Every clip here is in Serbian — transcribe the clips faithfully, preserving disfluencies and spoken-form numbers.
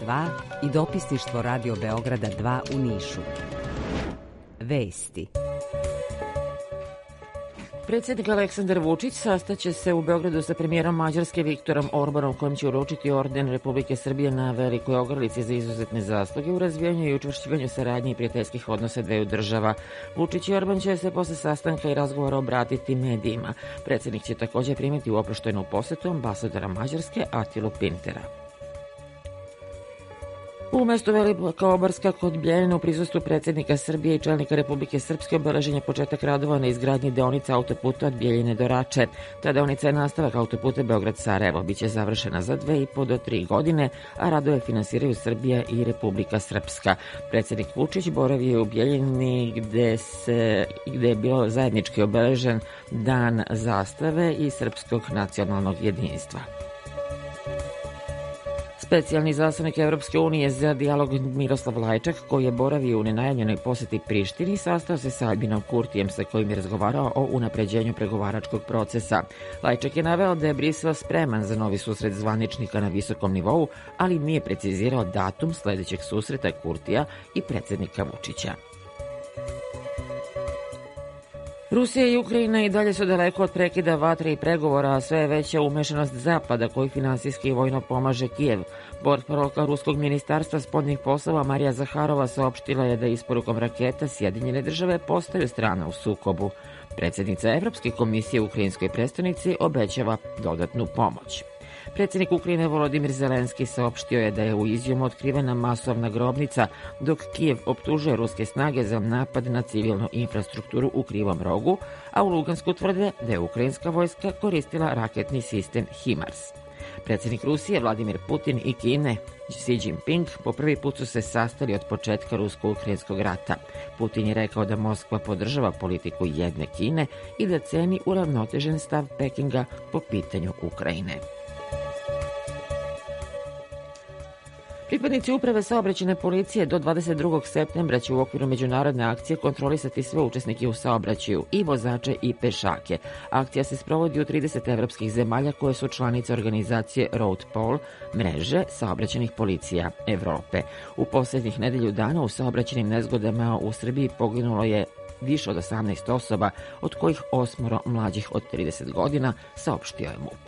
dva i dopisništvo Radio Beograda dva u Nišu. Vesti. Predsjednik Aleksandar Vučić sastaće se u Beogradu sa premijerom Mađarske Viktorom Orbanom, kojim će uručiti orden Republike Srbije na Velikoj Ogrlici za izuzetne zasluge u razvijanju i učvršćivanju saradnje i prijateljskih odnosa dveju država. Vučić i Orban će se posle sastanka i razgovora obratiti medijima. Predsjednik će također primiti u oproštajnu posetu ambasadora Mađarske Atilu Pintera. U mestu Velika Obarska kod Bjeljine u prisustvu predsjednika Srbije i čelnika Republike Srpske obeležen je početak radova na izgradnji deonice autoputa od Bjeljine do Rače. Ta deonica je nastavak autoputa Beograd-Sarajevo. Biće završena za dve i po do tri godine, a radove finansiraju Srbija i Republika Srpska. Predsjednik Vučić boravio je u Bjeljini gde, se, gde je bilo zajednički obeležen Dan zastave i srpskog nacionalnog jedinstva. Specijalni izaslanik Evropske unije za dijalog Miroslav Lajčak, koji je boravio u nenajavljenoj poseti Prištini, sastao se sa Albinom Kurtijem, sa kojim je razgovarao o unapređenju pregovaračkog procesa. Lajčak je naveo da je Brisel spreman za novi susret zvaničnika na visokom nivou, ali nije precizirao datum sledećeg susreta Kurtija i predsjednika Vučića. Rusija i Ukrajina i dalje su daleko od prekida vatre i pregovora, a sve je veća umešanost Zapada koji finansijski i vojno pomaže Kijev. Portparolka Ruskog ministarstva spoljnih poslova Marija Zaharova saopštila je da isporukom raketa Sjedinjene države postaju strana u sukobu. Predsjednica Evropske komisije u ukrajinskoj prestonici obećava dodatnu pomoć. Predsjednik Ukrajine Volodimir Zelenski saopštio je da je u Izjumu otkrivena masovna grobnica, dok Kijev optužuje ruske snage za napad na civilnu infrastrukturu u Krivom rogu, a u Lugansku tvrde da je ukrajinska vojska koristila raketni sistem HIMARS. Predsjednik Rusije Vladimir Putin i Kine Xi Jinping po prvi put su se sastali od početka rusko-ukrajinskog rata. Putin je rekao da Moskva podržava politiku jedne Kine i da ceni uravnotežen stav Pekinga po pitanju Ukrajine. Pripadnici uprave saobraćajne policije do dvadeset drugog septembra će u okviru međunarodne akcije kontrolisati sve učesnike u saobraćaju, i vozače i pešake. Akcija se sprovodi u trideset evropskih zemalja koje su članice organizacije RoadPol, mreže saobraćajnih policija Evrope. U posljednjih nedelju dana u saobraćajnim nezgodama u Srbiji poginulo je više od osamnaest osoba, od kojih osmoro mlađih od trideset godina, saopštio je MUP.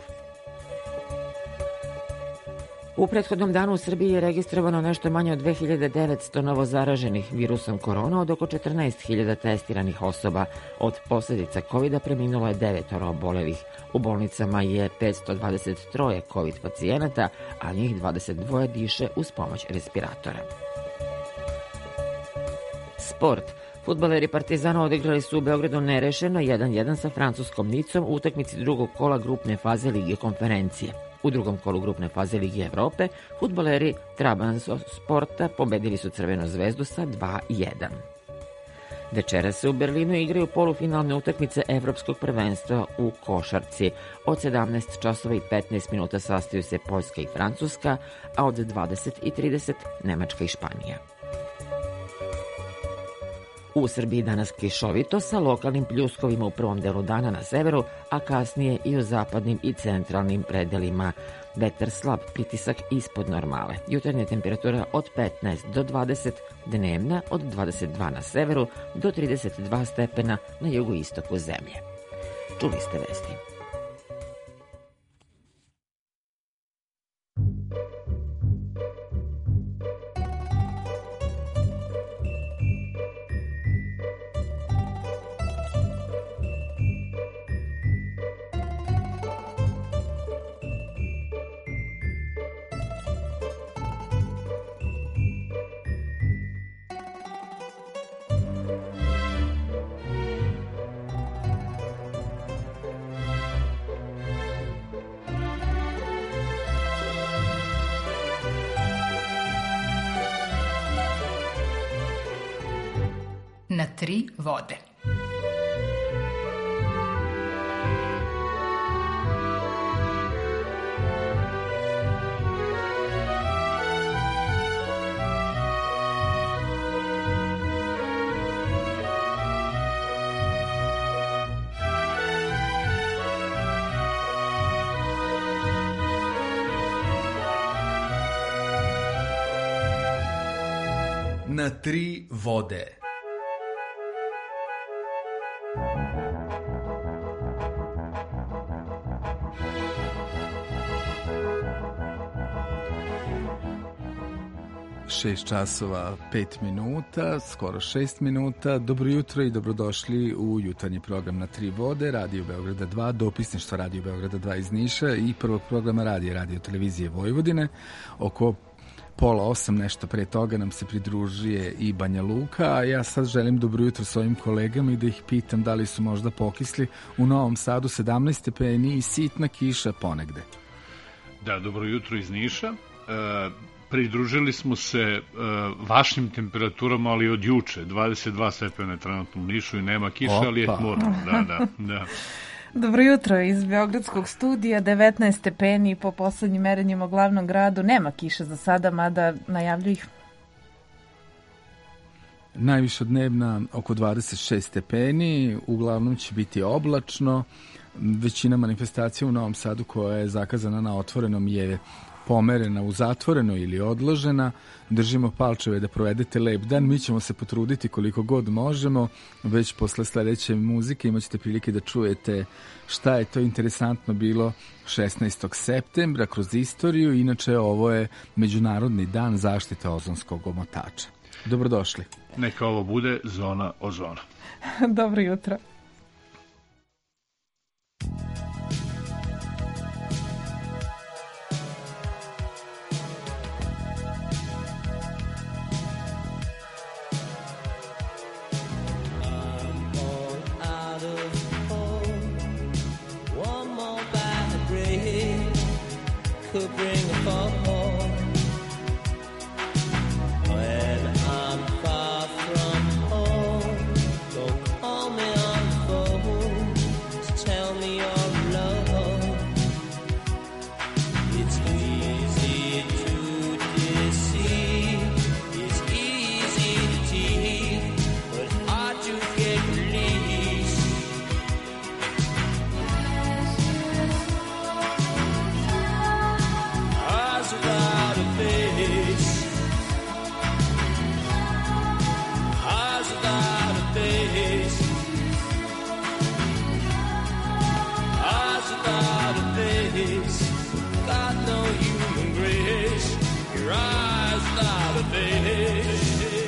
U prethodnom danu u Srbiji je registrovano nešto manje od dve hiljade devetsto novozaraženih virusom korona od oko četrnaest hiljada testiranih osoba. Od posljedica kovida preminulo je devetoro obolelih. U bolnicama je petsto dvadeset tri covid pacijenata, a njih dvadeset dva diše uz pomoć respiratora. Sport. Fudbaleri Partizana odigrali su u Beogradu nerešeno jedan jedan sa francuskom Nicom u utakmici drugog kola grupne faze Lige konferencije. U drugom kolu grupne faze Lige Evrope fudbaleri Trabzonsporta pobedili su Crvenu zvezdu sa dva jedan. Večeras se u Berlinu igraju polufinalne utakmice Evropskog prvenstva u košarci. Od sedamnaest časova i petnaest minuta sastaju se Poljska i Francuska, a od dvadeset i trideset Nemačka i Španija. U Srbiji danas kišovito sa lokalnim pljuskovima u prvom delu dana na severu, a kasnije i u zapadnim i centralnim predelima. Vetar slab, pritisak ispod normale. Jutarnja temperatura od petnaest do dvadeset, dnevna od dvadeset dva na severu do trideset dva stepena na jugoistoku zemlje. Čuli ste vesti. Na tri vode. na tri vode. Šest časova, pet minuta, skoro šest minuta. Dobro jutro i dobrodošli u jutarnji program na tri vode, Radio Beograda dva, dopisništvo Radio Beograda dva iz Niša i prvog programa radija Radio Televizije Vojvodine. Oko pola osam, nešto pre toga, nam se pridružuje i Banja Luka, a ja sad želim dobro jutro svojim kolegama i da ih pitam da li su možda pokisli. U Novom Sadu sedamnaest stepeni i sitna kiša ponegde. Da, dobro jutro iz Niša. E, pridružili smo se e, vašim temperaturama, ali od juče. dvadeset dva stepena trenutno u Nišu i nema kiša, Opa. ali je tmurno. Da, da, da. Dobro jutro iz Beogradskog studija, devetnaest stepeni po poslednjim merenjima u glavnom gradu. Nema kiše za sada, mada najavljuju ih. Najviša dnevna oko dvadeset šest stepeni, uglavnom će biti oblačno. Većina manifestacija u Novom Sadu koja je zakazana na otvorenom je pomerena u zatvoreno ili odložena. Držimo palčeve da provedete lep dan. Mi ćemo se potruditi koliko god možemo. Već posle sledeće muzike imat ćete prilike da čujete šta je to interesantno bilo šesnaestog septembra kroz istoriju. Inače, ovo je Međunarodni dan zaštite ozonskog omotača. Dobrodošli. Neka ovo bude zona ozona. Dobro jutro. Could bring a fall when I'm far from home. Don't call me on the phone to tell me you're alone. It's easy to deceive, it's easy to tease, but hard to get released. Without a face, eyes without a face, eyes without a face, got no human grace, your eyes without a face.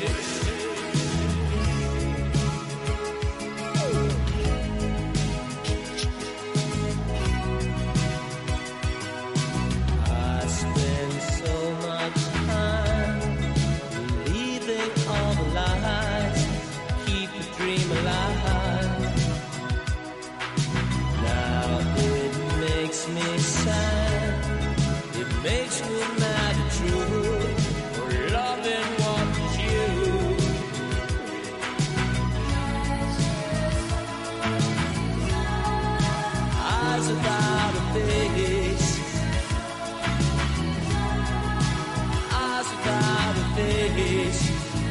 Me sad, it makes me mad and true, for loving what is you. Eyes without a face, eyes without a face,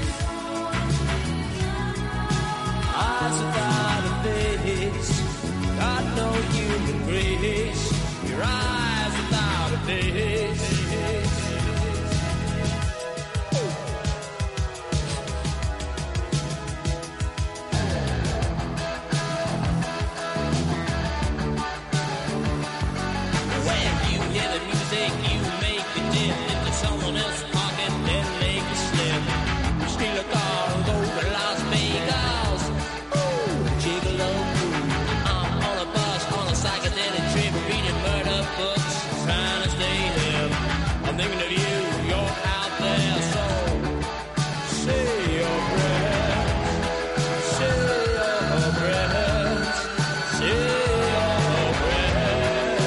eyes without a face, got no human grace. Your eyes without a face. When you hear the music, you make it dip. Into someone else talking, then make it slip. You steal a car and go to Las Vegas. Ooh, gigolo. I'm on a bus on a psychedelic trip, reading murder books, trying to stay hip. I'm thinking of you, you're out there, so say your prayers, say your prayers, say your prayers.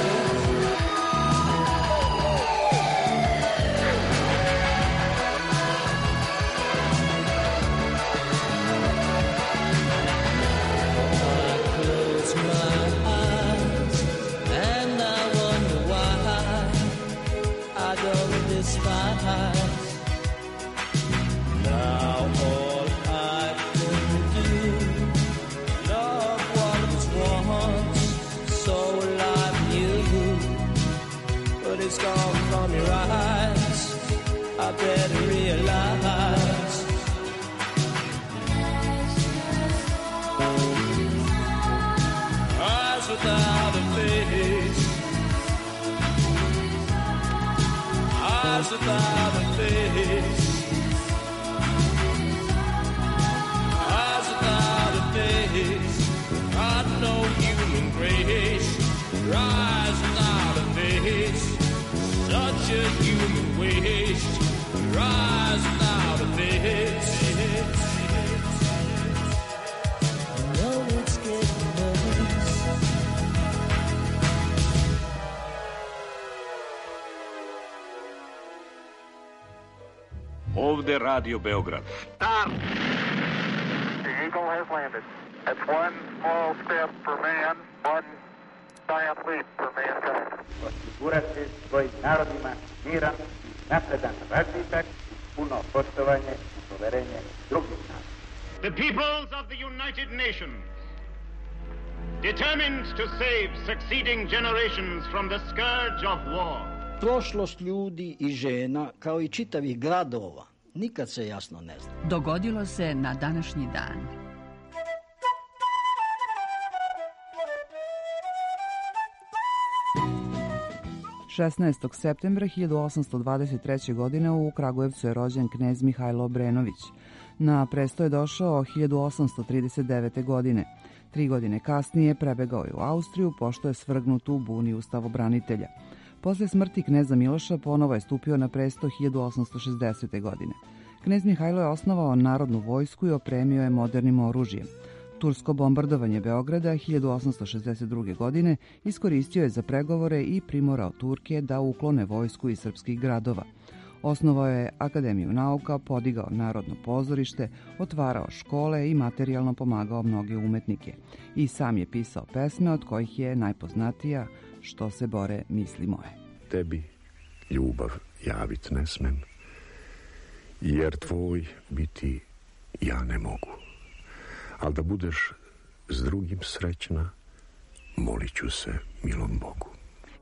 I close my eyes and I wonder why I don't despise. Now all I can do, love what was once so like you, but it's gone from your eyes. I better realize Eyes without a face. Eyes without a face. Got no human grace. Your eyes without a face. Such a human waste. Your eyes without a face. Ovde Radio Beograd. Stop! The Eagle has landed. That's one small step for man, one giant leap for mankind. Osigurati svojim narodima miran, napredan razvitak, puno poštovanje i poverenje drugih naroda. The peoples of the United Nations, determined to save succeeding generations from the scourge of war. Prošlost ljudi i žena, kao i čitavih gradova, nikad se jasno ne zna. Dogodilo se na današnji dan. šesnaestog septembra hiljadu osamsto dvadeset treće. godine u Kragujevcu je rođen knez Mihajlo Obrenović. Na presto je došao hiljadu osamsto trideset devete. godine. Tri godine kasnije prebegao je u Austriju, pošto je svrgnut u buni ustavobranitelja. Posle smrti kneza Miloša ponovo je stupio na presto hiljadu osamsto šezdesete. godine. Knez Mihajlo je osnovao narodnu vojsku i opremio je modernim oružjem. Tursko bombardovanje Beograda hiljadu osamsto šezdeset druge. godine iskoristio je za pregovore i primorao Turke da uklone vojsku iz srpskih gradova. Osnovao je Akademiju nauka, podigao Narodno pozorište, otvarao škole i materijalno pomagao mnoge umetnike. I sam je pisao pesme, od kojih je najpoznatija Što se bore misli moje. Tebi ljubav javit ne smem, jer tvoj biti ja ne mogu. Al da budeš s drugim srećna, molit ću se milom Bogu.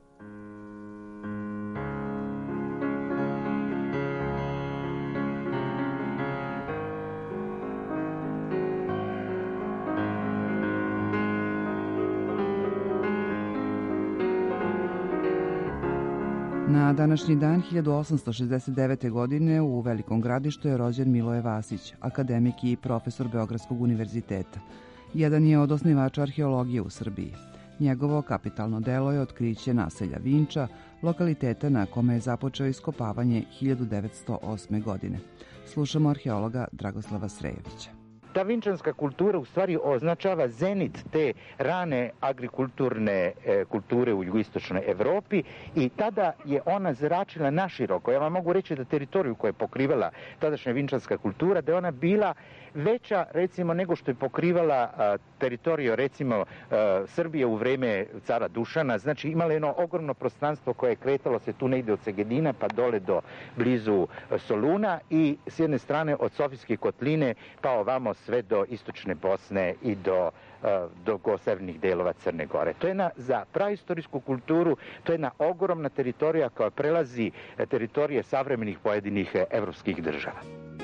Na današnji dan hiljadu osamsto šezdeset devete. godine u Velikom Gradištu je rođen Miloje Vasić, akademik i profesor Beogradskog univerziteta. Jedan je od osnivača arheologije u Srbiji. Njegovo kapitalno delo je otkriće naselja Vinča, lokaliteta na kome je započeo iskopavanje hiljadu devetsto osme. godine. Slušamo arheologa Dragoslava Srejevića. Ta vinčanska kultura u stvari označava zenit te rane agrikulturne e, kulture u jugoistočnoj Evropi i tada je ona zračila naširoko. Ja vam mogu reći da teritoriju koju je pokrivala tadašnja vinčanska kultura, da je ona bila veća recimo nego što je pokrivala a, teritoriju recimo a, Srbije u vreme cara Dušana. Znači imala jedno ogromno prostranstvo koje je kretalo se tu negde od Segedina pa dole do blizu Soluna i s jedne strane od Sofijske kotline pa ovamo sve do istočne Bosne i do, do severnih delova Crne Gore. To je jedna, za praistorijsku kulturu, to je jedna ogromna teritorija koja prelazi teritorije savremenih pojedinih evropskih država.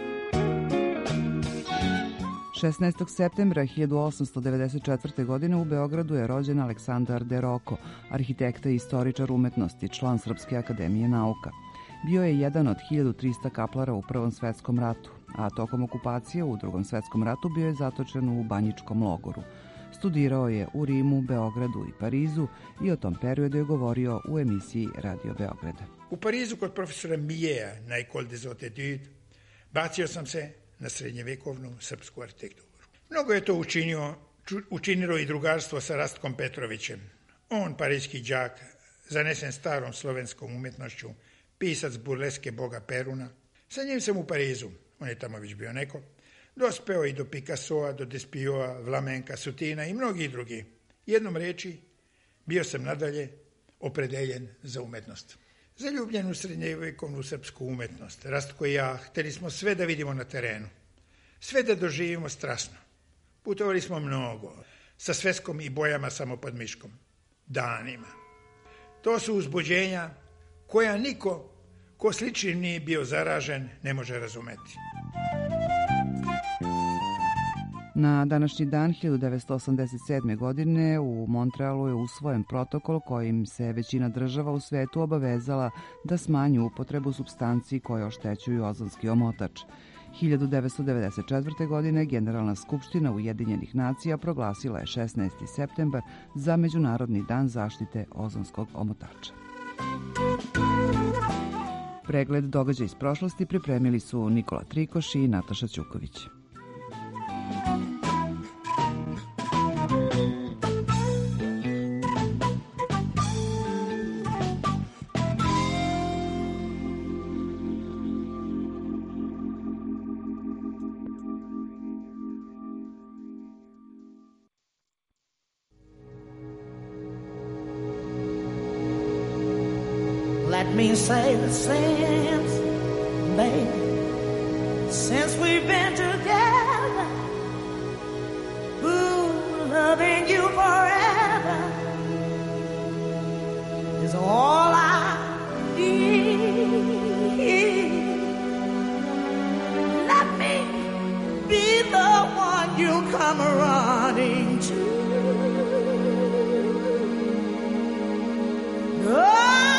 šesnaestog septembra hiljadu osamsto devedeset četvrte. godine u Beogradu je rođen Aleksandar de Roko, arhitekta i istoričar umetnosti, član Srpske akademije nauka. Bio je jedan od hiljadu trista kaplara u Prvom svetskom ratu, a tokom okupacije u Drugom svetskom ratu bio je zatočen u banjičkom logoru. Studirao je u Rimu, Beogradu i Parizu i o tom periodu je govorio u emisiji Radio Beograda. U Parizu kod profesora Mijeja na École des Hautes Études bacio sam se na srednjevekovnu srpsku arhitekturu. Mnogo je to učinio, učinilo i drugarstvo sa Rastkom Petrovićem. On, parijski đak, zanesen starom slovenskom umetnošću, pisac burleske Boga Peruna. Sa njim sam u Parizu, on je tamo već bio neko, dospeo i do Picassoa, do Despioa, Vlamenka, Sutina i mnogi drugi. Jednom reči, bio sam nadalje opredeljen za umetnost. Zaljubljen u srednjevekovnu srpsku umetnost, Rastko i ja, hteli smo sve da vidimo na terenu, sve da doživimo strasno. Putovali smo mnogo, sa sveskom i bojama samo pod miškom, danima. To su uzbuđenja koja niko ko sličnim nije bio zaražen ne može razumeti. Na današnji dan hiljadu devetsto osamdeset sedme. godine u Montrealu je usvojen protokol kojim se većina država u svetu obavezala da smanji upotrebu supstanci koje oštećuju ozonski omotač. hiljadu devetsto devedeset četvrte. godine Generalna skupština Ujedinjenih nacija proglasila je šesnaesti septembar za Međunarodni dan zaštite ozonskog omotača. Pregled događaja iz prošlosti pripremili su Nikola Trikoš i Nataša Ćuković. Let me say that since, baby, since we've been together, ooh, loving you forever is all I need. Let me be the one you come running to. Oh,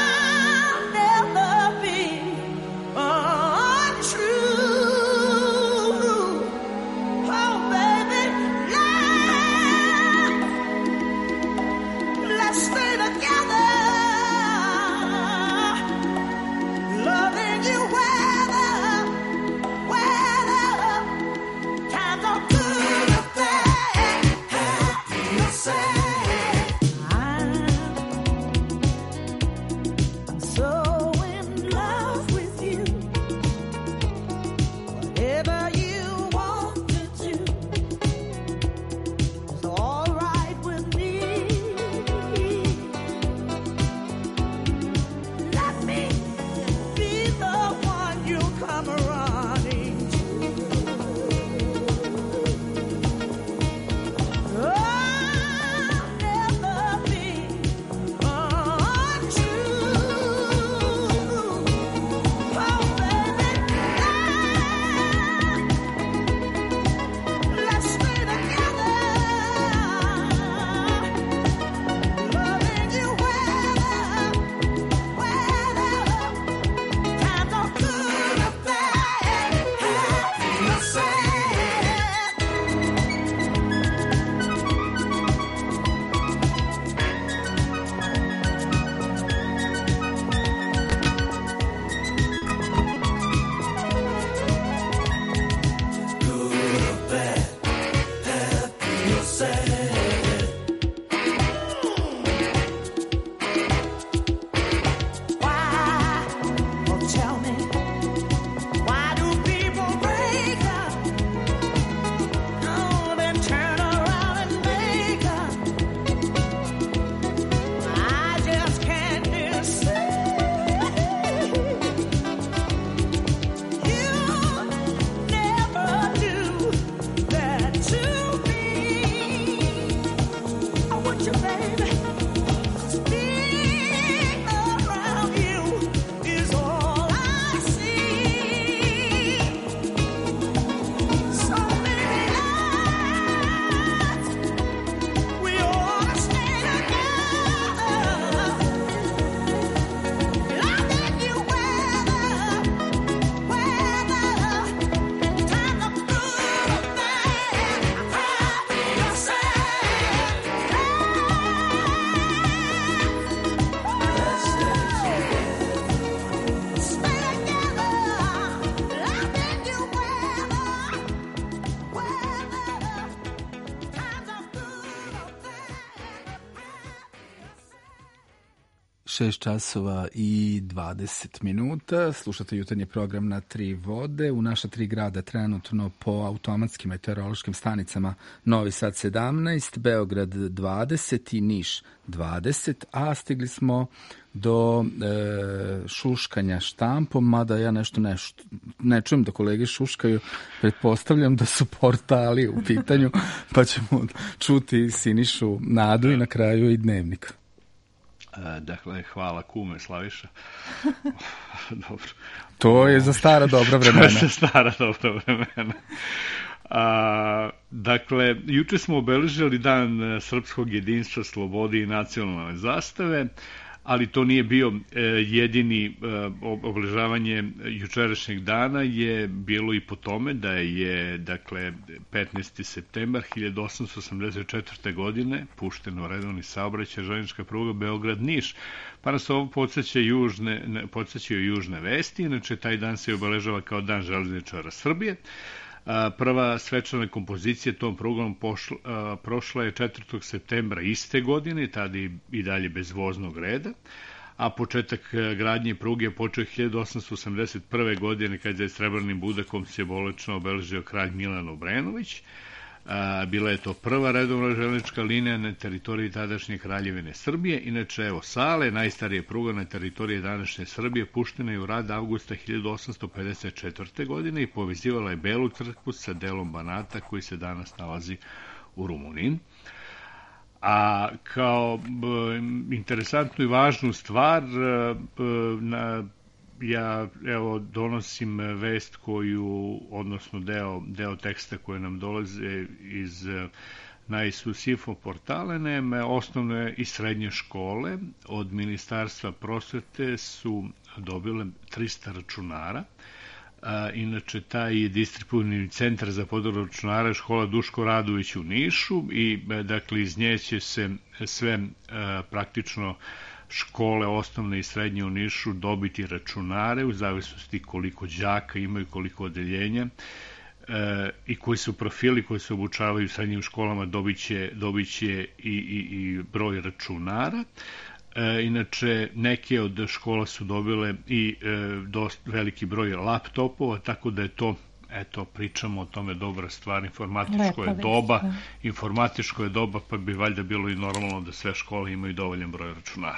šest časova i dvadeset minuta. Slušate jutarnji program na Tri vode. U naša tri grada trenutno po automatskim meteorološkim stanicama Novi Sad sedamnaest, Beograd dvadeset i Niš dvadeset, a stigli smo do e, šuškanja štampom, mada ja nešto, nešto ne čujem da kolege šuškaju, pretpostavljam da su portali u pitanju, pa ćemo čuti Sinišu, Nadu i na kraju i Dnevnik. Dakle, hvala kume, Slaviša. Dobro. To je za stara dobra vremena. To je za stara dobra vremena. A, dakle, juče smo obeležili dan srpskog jedinstva, slobode i nacionalne zastave, ali to nije bio e, jedini e, obeležavanje jučerašnjeg dana, je bilo i po tome da je, dakle, petnaesti septembar hiljadu osamsto osamdeset četvrte. godine pušteno redovni saobraćaj železnička pruga Beograd-Niš, pa nas ovo podsjeća južne, podsjećaju južne vesti. Inače, taj dan se obeležava kao dan železničara Srbije. Prva svečana kompozicija tom prugom pošla, prošla je četvrtog septembra iste godine, tada i dalje bez voznog reda, a početak gradnje pruge je počeo hiljadu osamsto osamdeset prve. godine kada je srebrnim budakom simbolično obeležio kralj Milan Obrenović. Bila je to prva redovna železnička linija na teritoriji tadašnje Kraljevine Srbije. Inače, evo, Sale, najstarije pruga na teritoriji današnje Srbije, puštena je u rad avgusta hiljadu osamsto pedeset četvrte. godine i povezivala je Belu Crkvu sa delom Banata koji se danas nalazi u Rumuniji. A kao b, interesantnu i važnu stvar, b, na ja evo donosim vest koju, odnosno deo, deo teksta koje nam dolaze iz najsusifo portale. Naime, osnovne i srednje škole od Ministarstva prosvete su dobile trista računara. A, inače, taj distributivni centar za podelu računara je škola Duško Radović u Nišu i, dakle, iz nje će se sve a, praktično škole osnovne i srednje u Nišu dobiti računare u zavisnosti koliko đaka imaju, koliko odeljenja e, i koji su profili koji se obučavaju u srednjim školama dobit će, dobit će i, i, i broj računara. E, inače, neke od škola su dobile i e, dost veliki broj laptopova, tako da je to, eto, pričamo o tome, dobra stvar. Informatičko je doba, informatičko je doba, pa bi valjda bilo i normalno da sve škole imaju dovoljan broj računara.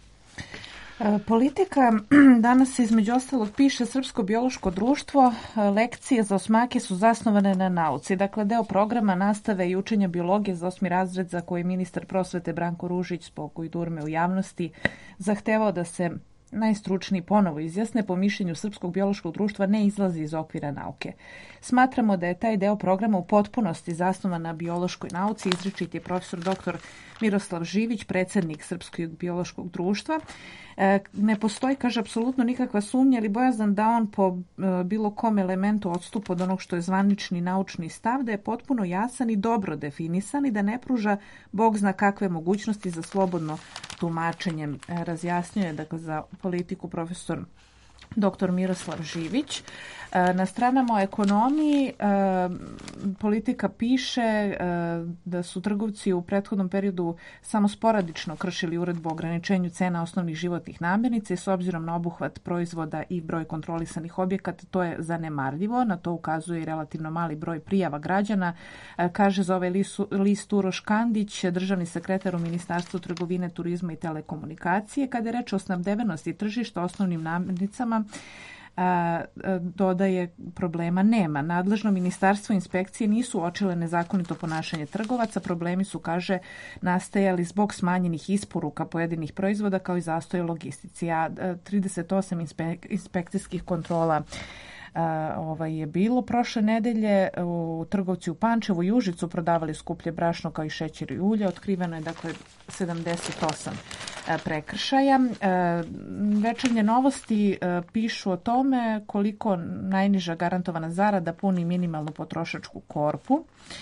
Politika danas se između ostalog piše Srpsko biološko društvo. Lekcije za osmake su zasnovane na nauci. Dakle, deo programa nastave i učenja biologije za osmi razred za koji ministar prosvete Branko Ružić zbog durme u javnosti zahtevao da se najstručniji ponovo izjasne, po mišljenju Srpskog biološkog društva ne izlazi iz okvira nauke. Smatramo da je taj deo programa u potpunosti zasnovan na biološkoj nauci, izričit je profesor doktor Miroslav Živić, predsjednik Srpskog biološkog društva. E, ne postoji, kaže, apsolutno nikakva sumnja ili bojazan da on po e, bilo kom elementu odstupa od onog što je zvanični naučni stav, da je potpuno jasan i dobro definisan i da ne pruža Bog zna kakve mogućnosti za slobodno tumačenje. E, razjasnjuje, dakle, za politiku profesor doktor Miroslav Živić. Na stranama o ekonomiji politika piše da su trgovci u prethodnom periodu samo sporadično kršili uredbu o ograničenju cena osnovnih životnih namirnica i s obzirom na obuhvat proizvoda i broj kontrolisanih objekata to je zanemarljivo. Na to ukazuje i relativno mali broj prijava građana. Kaže za ovaj list Uroš Kandić, državni sekretar u Ministarstvu trgovine, turizma i telekomunikacije. Kada je reč o snabdevenosti tržišta osnovnim namirnicama, A, dodaje problema nema. Nadležno ministarstvo i inspekcije nisu uočile nezakonito ponašanje trgovaca. Problemi su, kaže, nastajali zbog smanjenih isporuka pojedinih proizvoda kao i zastoja u logistici. A trideset osam inspek, inspekcijskih kontrola Uh, ovaj je bilo prošle nedelje. U trgovci u Pančevu i Užicu prodavali skuplje brašno kao i šećer i ulje. Otkriveno je, dakle, sedamdeset osam uh, prekršaja. Uh, večernje novosti uh, pišu o tome koliko najniža garantovana zarada puni minimalnu potrošačku korpu.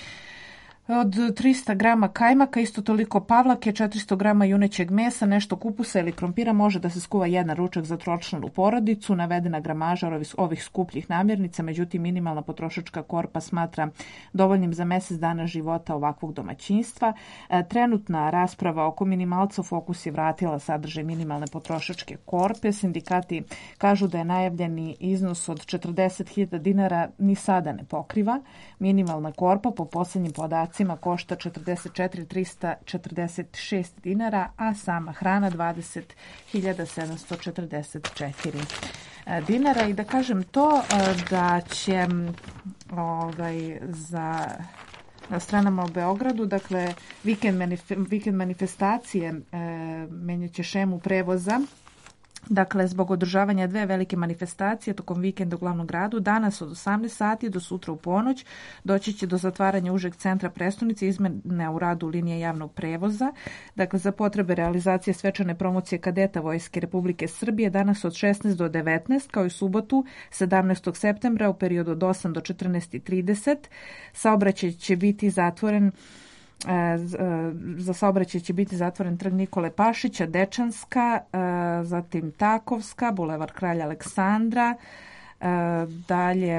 Od trista grama kajmaka, isto toliko pavlake, četiristo grama junećeg mesa, nešto kupusa ili krompira može da se skuva jedan ručak za tročlanu porodicu. Navedena gramaža ovih, ovih skupljih namirnica, međutim minimalna potrošačka korpa smatra dovoljnim za mjesec dana života ovakvog domaćinstva. E, trenutna rasprava oko minimalca u fokus je vratila sadržaj minimalne potrošačke korpe. Sindikati kažu da je najavljeni iznos od četrdeset hiljada dinara ni sada ne pokriva. Minimalna korpa po posljednjim podacima košta četrdeset četiri hiljade trista četrdeset šest dinara, a sama hrana dvadeset hiljada sedamsto četrdeset četiri dinara. I da kažem to da će ovaj, za na stranama u Beogradu, dakle, vikend, manif- vikend manifestacije e, menjaće šemu prevoza Dakle, zbog održavanja dve velike manifestacije tokom vikenda u glavnom gradu, danas od osamnaest sati do sutra u ponoć doći će do zatvaranja užeg centra prestonice, izmene u radu linije javnog prevoza. Dakle, za potrebe realizacije svečane promocije kadeta Vojske Republike Srbije danas od šesnaest do devetnaest, kao i subotu sedamnaestog septembra u periodu od osam do četrnaest i trideset. Saobraćaj će biti zatvoren Za saobraćaj će biti zatvoren Trg Nikole Pašića, Dečanska, zatim Takovska, Bulevar Kralja Aleksandra, dalje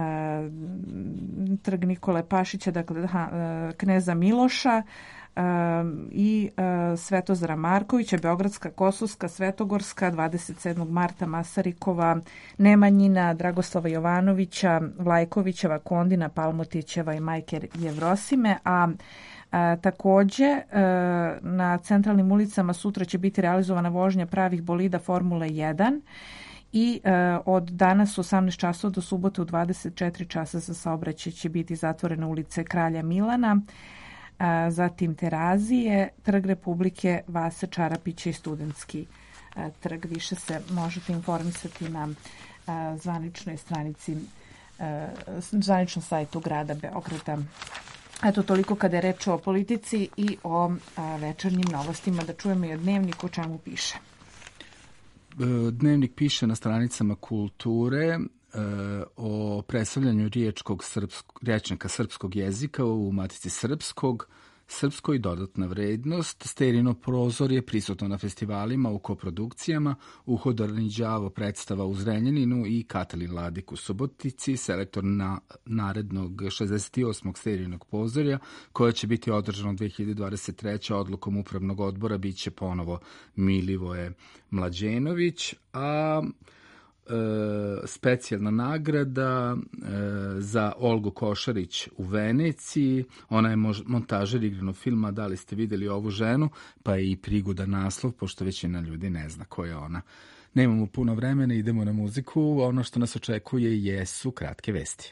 Trg Nikole Pašića, dakle Kneza Miloša i Svetozara Markovića, Beogradska, Kosovska, Svetogorska, dvadeset sedmog marta Masarikova, Nemanjina, Dragoslava Jovanovića, Vlajkovićeva, Kondina, Palmotićeva i Majke Jevrosime, a A, takođe, a, na centralnim ulicama sutra će biti realizovana vožnja pravih bolida Formule jedan i a, od danas u osamnaest časova do subote u dvadeset četiri časa za saobraćaj će biti zatvorene ulice Kralja Milana, a, zatim Terazije, Trg Republike, Vase Čarapića i Studentski a, trg. Više se možete informisati na a, zvaničnoj stranici, a, zvaničnom sajtu grada Beograda. Eto, toliko kada je reč o politici i o a, večernjim novostima. Da čujemo i o Dnevniku o čemu piše. Dnevnik piše na stranicama kulture e, o predstavljanju riječkog srpsko, rječnika srpskog jezika u Matici srpskog, srpsko i dodatna vrednost. Sterino prozor je prisutno na festivalima u koprodukcijama, Uhodarni đavo predstava u Zrenjaninu i Katalin Ladik u Subotici, selektor na narednog šezdeset osmog Sterinog pozorja, koje će biti održano dve hiljade dvadeset treće odlukom upravnog odbora, bit će ponovo Milivoje Mlađenović, a E, specijalna nagrada e, za Olgu Košarić u Veneciji. Ona je mož, montažer igranog filma Da li ste vidjeli ovu ženu, pa je i prigudan naslov, pošto većina ljudi ne zna ko je ona. Nemamo puno vremena, idemo na muziku. Ono što nas očekuje jesu kratke vesti.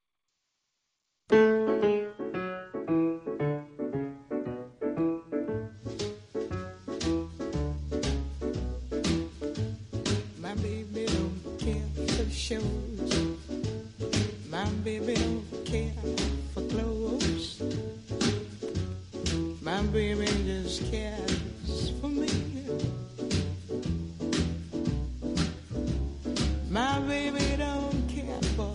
My baby don't care for clothes. My baby just cares for me. My baby don't care for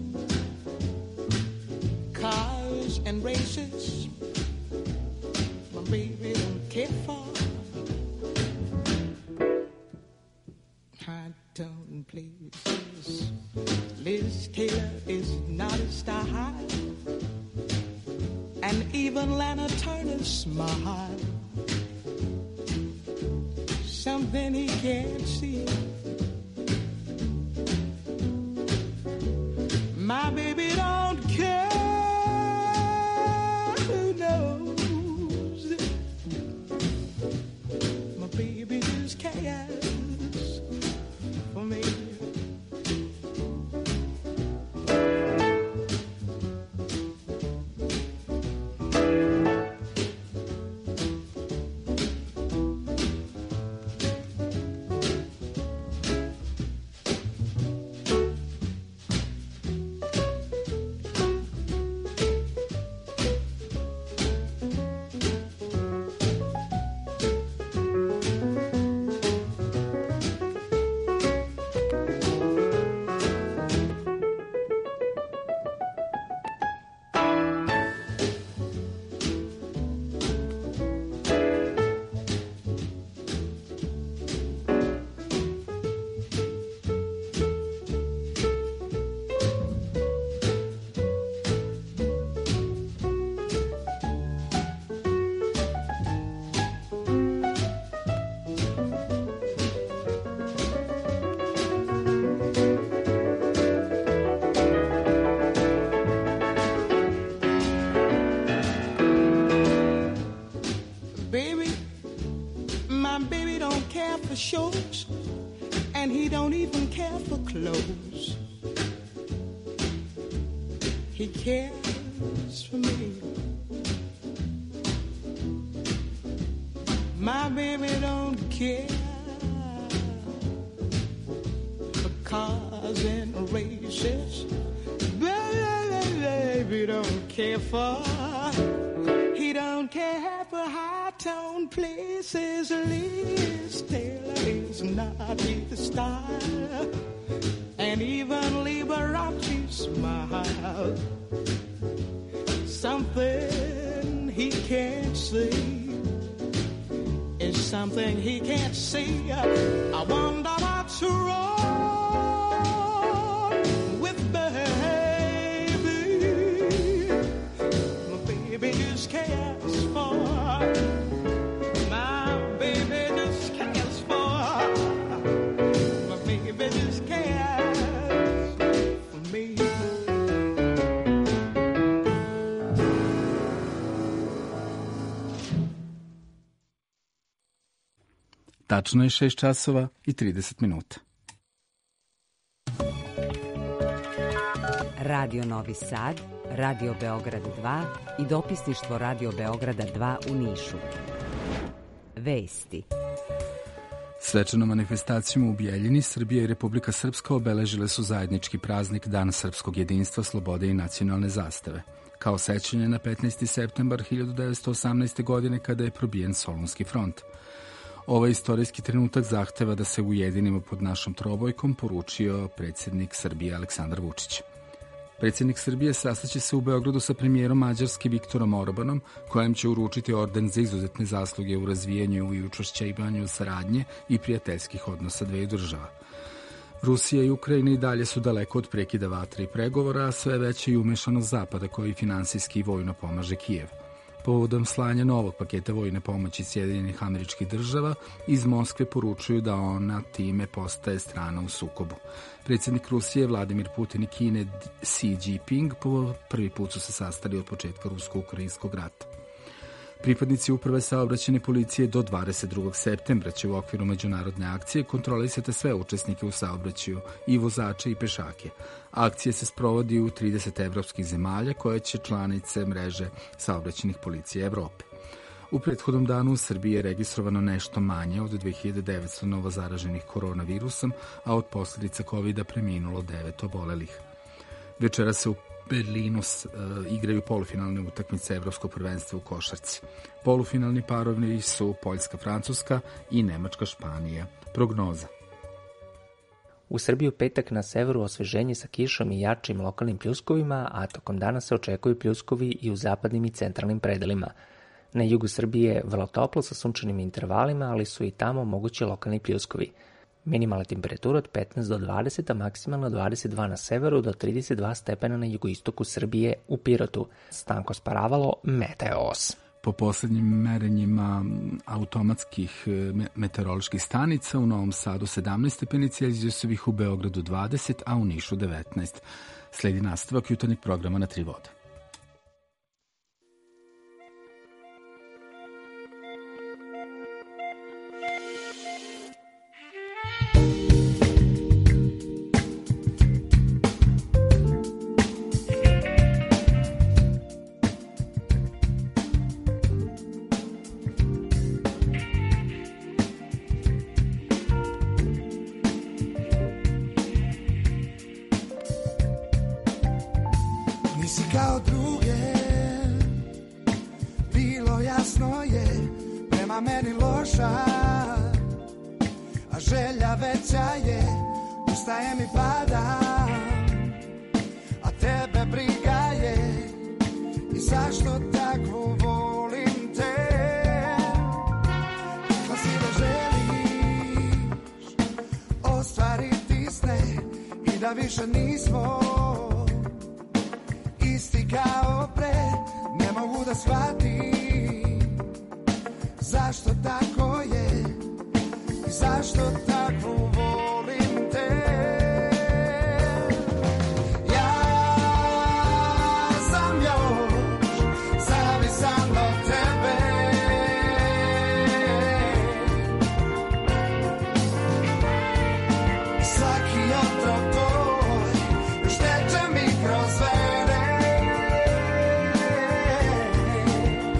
cars and races. My baby don't care for high tone places. Liz Taylor is not a star high, and even Lana Turner's smile, something he can't see. My baby don't care who knows. My baby just cares for me. Shows, and he don't even care for clothes. He cares for me. My baby don't care and races. Baby don't care for. He don't care for high-tone places. Liz Taylor is not his style, and even Liberace smile. Something he can't see is something he can't see. I wonder what's wrong with baby. My baby just cares for. My baby just cares for. My baby just cares for me. Tačno je šest časova i trideset minuta. Radio Novi Sad, Radio Beograd dva i dopisništvo Radio Beograda dva u Nišu. Vesti. Svečanom manifestacijom u Bijeljini, Srbija i Republika Srpska obeležile su zajednički praznik Dan srpskog jedinstva, slobode i nacionalne zastave, kao sećanje na petnaesti septembar hiljadu devetsto osamnaeste. godine kada je probijen Solunski front. Ovaj istorijski trenutak zahteva da se ujedinimo pod našom trobojkom, poručio predsjednik Srbije Aleksandar Vučić. Predsjednik Srbije sastaće se u Beogradu sa premijerom Mađarske Viktorom Orbanom, kojem će uručiti orden za izuzetne zasluge u razvijanju i učvršćivanju saradnje i prijateljskih odnosa dveju država. Rusija i Ukrajina i dalje su daleko od prekida vatre i pregovora, a sve veće i umešanost Zapada koji finansijski i vojno pomaže Kijev. Povodom slanja novog paketa vojne pomoći Sjedinjenih Američkih Država, iz Moskve poručuju da ona time postaje strana u sukobu. Predsjednik Rusije Vladimir Putin i Kine Xi Jinping po prvi put su se sastali od početka rusko-ukrajinskog rata. Pripadnici Uprave saobraćajne policije do dvadeset drugog septembra će u okviru međunarodne akcije kontrolisati sve učesnike u saobraćaju, i vozače i pešake. Akcija se sprovodi u trideset evropskih zemalja koje će članice mreže saobraćajnih policija Evrope. U prethodnom danu u Srbiji je registrovano nešto manje od dve hiljade devetsto novozaraženih koronavirusom, a od posljedica kovida preminulo devet obolelih. Večera se u Berlinu uh, igraju polufinalne utakmice Evropskog prvenstva u košarci. Polufinalni parovi su Poljska-Francuska i Nemačka-Španija. Prognoza. U Srbiji u petak na severu osveženje sa kišom i jačim lokalnim pljuskovima, a tokom dana se očekuju pljuskovi i u zapadnim i centralnim predelima. Na jugu Srbije je vrlo toplo sa sunčanim intervalima, ali su i tamo mogući lokalni pljuskovi. Minimalna temperatura od petnaest do dvadeset, a maksimalno dvadeset dva na severu do trideset dva stepena na jugoistoku Srbije u Pirotu. Stanko Sparavalo, Meteos. Po posljednjim merenjima automatskih meteoroloških stanica u Novom Sadu sedamnaest stepeni Celzijusovih, u Beogradu dvadeset, a u Nišu devetnaest. Sledi nastavak jutarnjeg programa na Tri vode. Kao druge, bilo jasno je, prema meni loša, a želja veća je, ustaje mi pada, a tebe briga je, i zašto takvu volim te? Rekla si da želiš ostvariti sne i da više nismo isti kao pre, ne mogu da shvatim zašto tako je i zašto takvu volim te. Ja sam još zavisan od tebe, svaki otrov tvoj šteče mi kroz vene.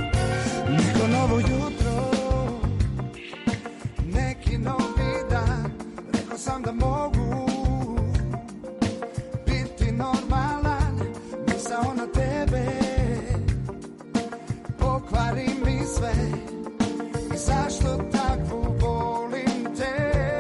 sve i zašto takvu volim te.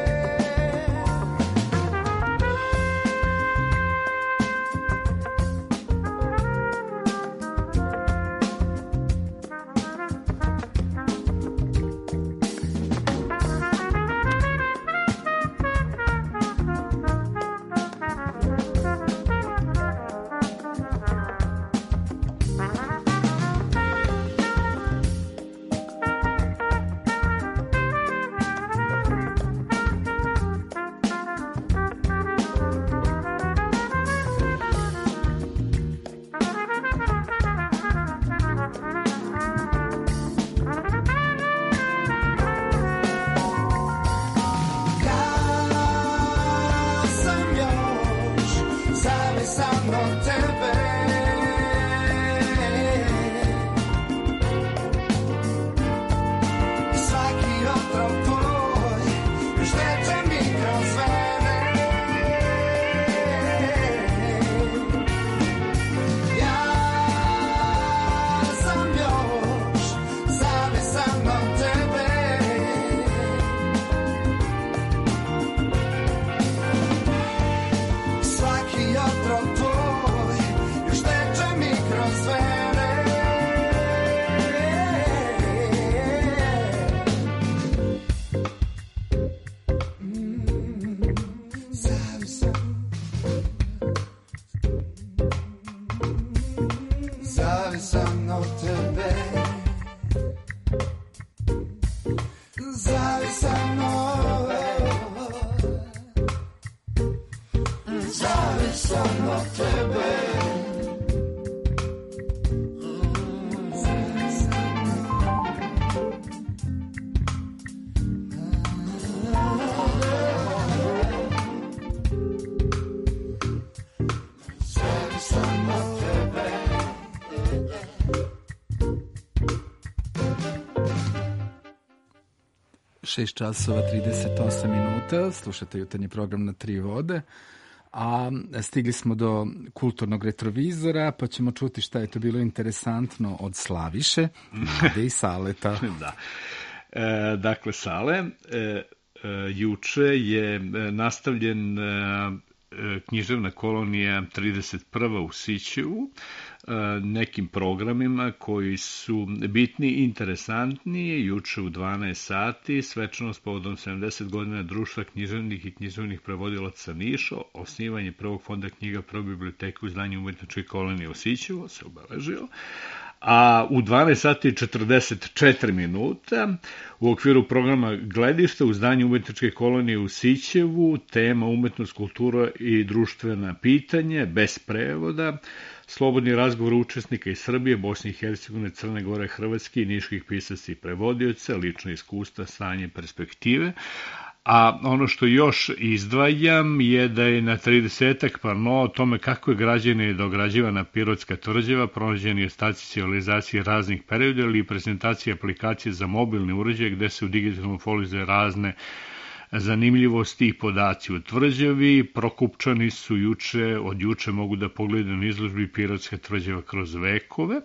šest časova trideset osam minuta, slušate jutarnji program na Tri vode, a stigli smo do kulturnog retrovizora, pa ćemo čuti šta je to bilo interesantno od Slaviše, Nade i Saleta. Da. E, dakle, Sale, e, e, juče je nastavljen e, književna kolonija trideset prva u Sićevu, nekim programima koji su bitni i interesantni. Juče u dvanaest sati svečanost povodom sedamdeset godina društva književnih i književnih prevodilaca Niša, osnivanje prvog fonda knjiga, prve biblioteke u zdanju umetničke kolonije u Sićevu se obeležio. A u dvanaest sati i četrdeset četiri minuta u okviru programa Gledišta u zdanju umetničke kolonije u Sićevu, tema umetnost, kultura i društvena pitanja bez prevoda, slobodni razgovor učesnika iz Srbije, Bosne i Hercegovine, Crne Gore, Hrvatske i niških pisaca i prevodioca, lična iskustva, stanje, perspektive. A ono što još izdvajam je da je na tridesetak pano o tome kako je građena i dograđivana Pirotska tvrđava, pronađeni ostaci civilizacije raznih perioda ili prezentacije aplikacije za mobilni uređaj gde se u digitalnom foliju razne zanimljivosti i podaci u tvrđavi. Prokupčani su juče, od juče mogu da pogledaju na izložbi Pirotska tvrđava kroz vekove.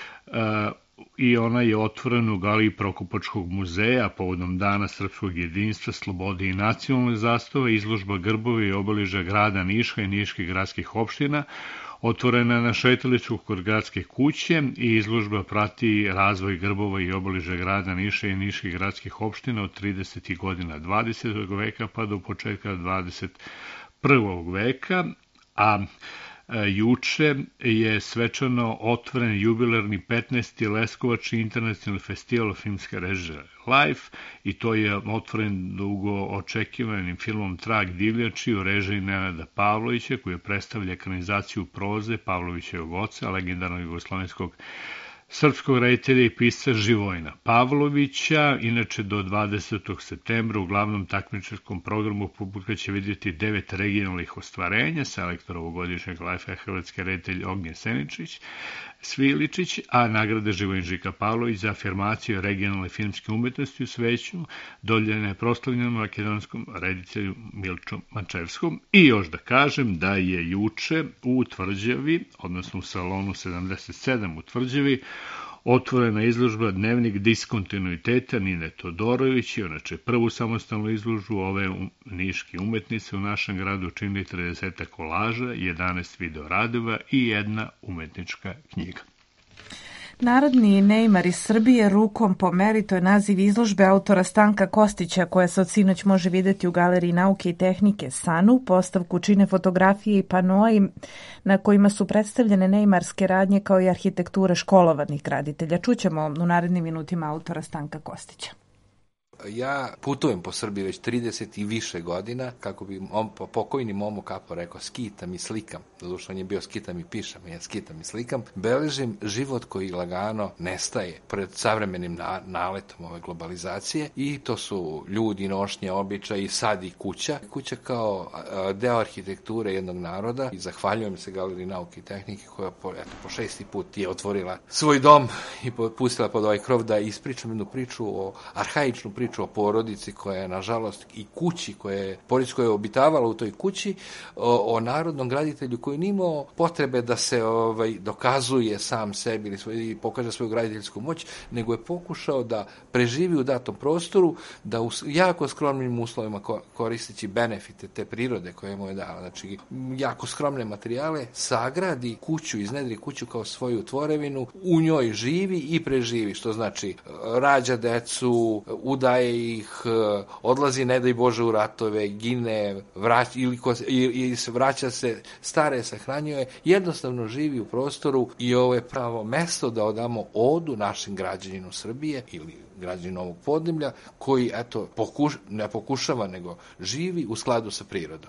I ona je otvorena u galeriji Prokupačkog muzeja povodom Dana srpskog jedinstva, slobode i nacionalne zastave, izložba grbova i obeležja grada Niša i niških gradskih opština, otvorena na šetalištu kod gradske kuće i izložba prati razvoj grbova i obeležja grada Niša i niških gradskih opština od tridesetih godina dvadesetog veka pa do početka dvadeset prvog veka, a juče je svečano otvoren jubilarni petnaesti Leskovački internacionalni festival filmske režije Live i to je otvoren dugo očekivanim filmom Trag divljači u režiji Nenada Pavlovića koji predstavlja ekranizaciju proze Pavlovićevog oca, legendarnog jugoslovenskog srpskog reditelja i pisca Živojina Pavlovića. Inače, do dvadesetog septembra u glavnom takmičarskom programu publika će vidjeti devet regionalnih ostvarenja, selektor ovogodišnjeg Life hrvatski reditelj Ognjen Seničić, Sviličić, a nagrade Živojin Žika Pavlović za afirmaciju regionalne filmske umetnosti u sveću dodeljena je proslavljenom makedonskom reditelju Milču Mančevskom. I još da kažem da je juče u Tvrđavi, odnosno u salonu sedamdeset sedam u Tvrđavi, otvorena izložba Dnevnik diskontinuiteta Nine Todorović, inače prvu samostalnu izložbu ove niške umetnice u našem gradu čini trideset kolaža, jedanaest videoradova i jedna umetnička knjiga. Narodni Neymar iz Srbije rukom po meri, to je naziv izložbe autora Stanka Kostića, koja se od sinoć može videti u Galeriji nauke i tehnike SANU. Postavku čine fotografije i panoi na kojima su predstavljene neymarske radnje kao i arhitektura školovanih graditelja. Čućemo u narednim minutima autora Stanka Kostića. Ja putujem po Srbiji već trideset i više godina, kako bi on, pokojni Momo Kapo rekao, skitam i slikam. Doduše on je bio skitam i pišem, ja skitam i slikam. Beležim život koji lagano nestaje pred savremenim na, naletom ove globalizacije i to su ljudi, nošnje, običaji, sad i kuća. Kuća kao a, deo arhitekture jednog naroda i zahvaljujem se Galeriji nauke i tehnike koja po, eto, po šesti put je otvorila svoj dom i pustila pod ovaj krov da ispričam jednu priču o arhaičnu priču o porodici koja je, nažalost, i kući, koja je, porodici koja je obitavala u toj kući, o, o narodnom graditelju koji nije imao potrebe da se ovaj, dokazuje sam sebi ili svoj, pokaže svoju graditeljsku moć, nego je pokušao da preživi u datom prostoru, da u jako skromnim uslovima koristeći benefite te prirode koje mu je dala, znači jako skromne materijale, sagradi kuću, iznedri kuću kao svoju tvorevinu, u njoj živi i preživi, što znači rađa decu, udaje ih, odlazi, ne daj Bože, u ratove, gine, vrać, ili, ko, ili se vraća se, stare se hranjuje, jednostavno živi u prostoru i ovo je pravo mesto da odamo odu našim građaninu Srbije ili građaninu ovog podneblja, koji, eto, pokuš, ne pokušava, nego živi u skladu sa prirodom.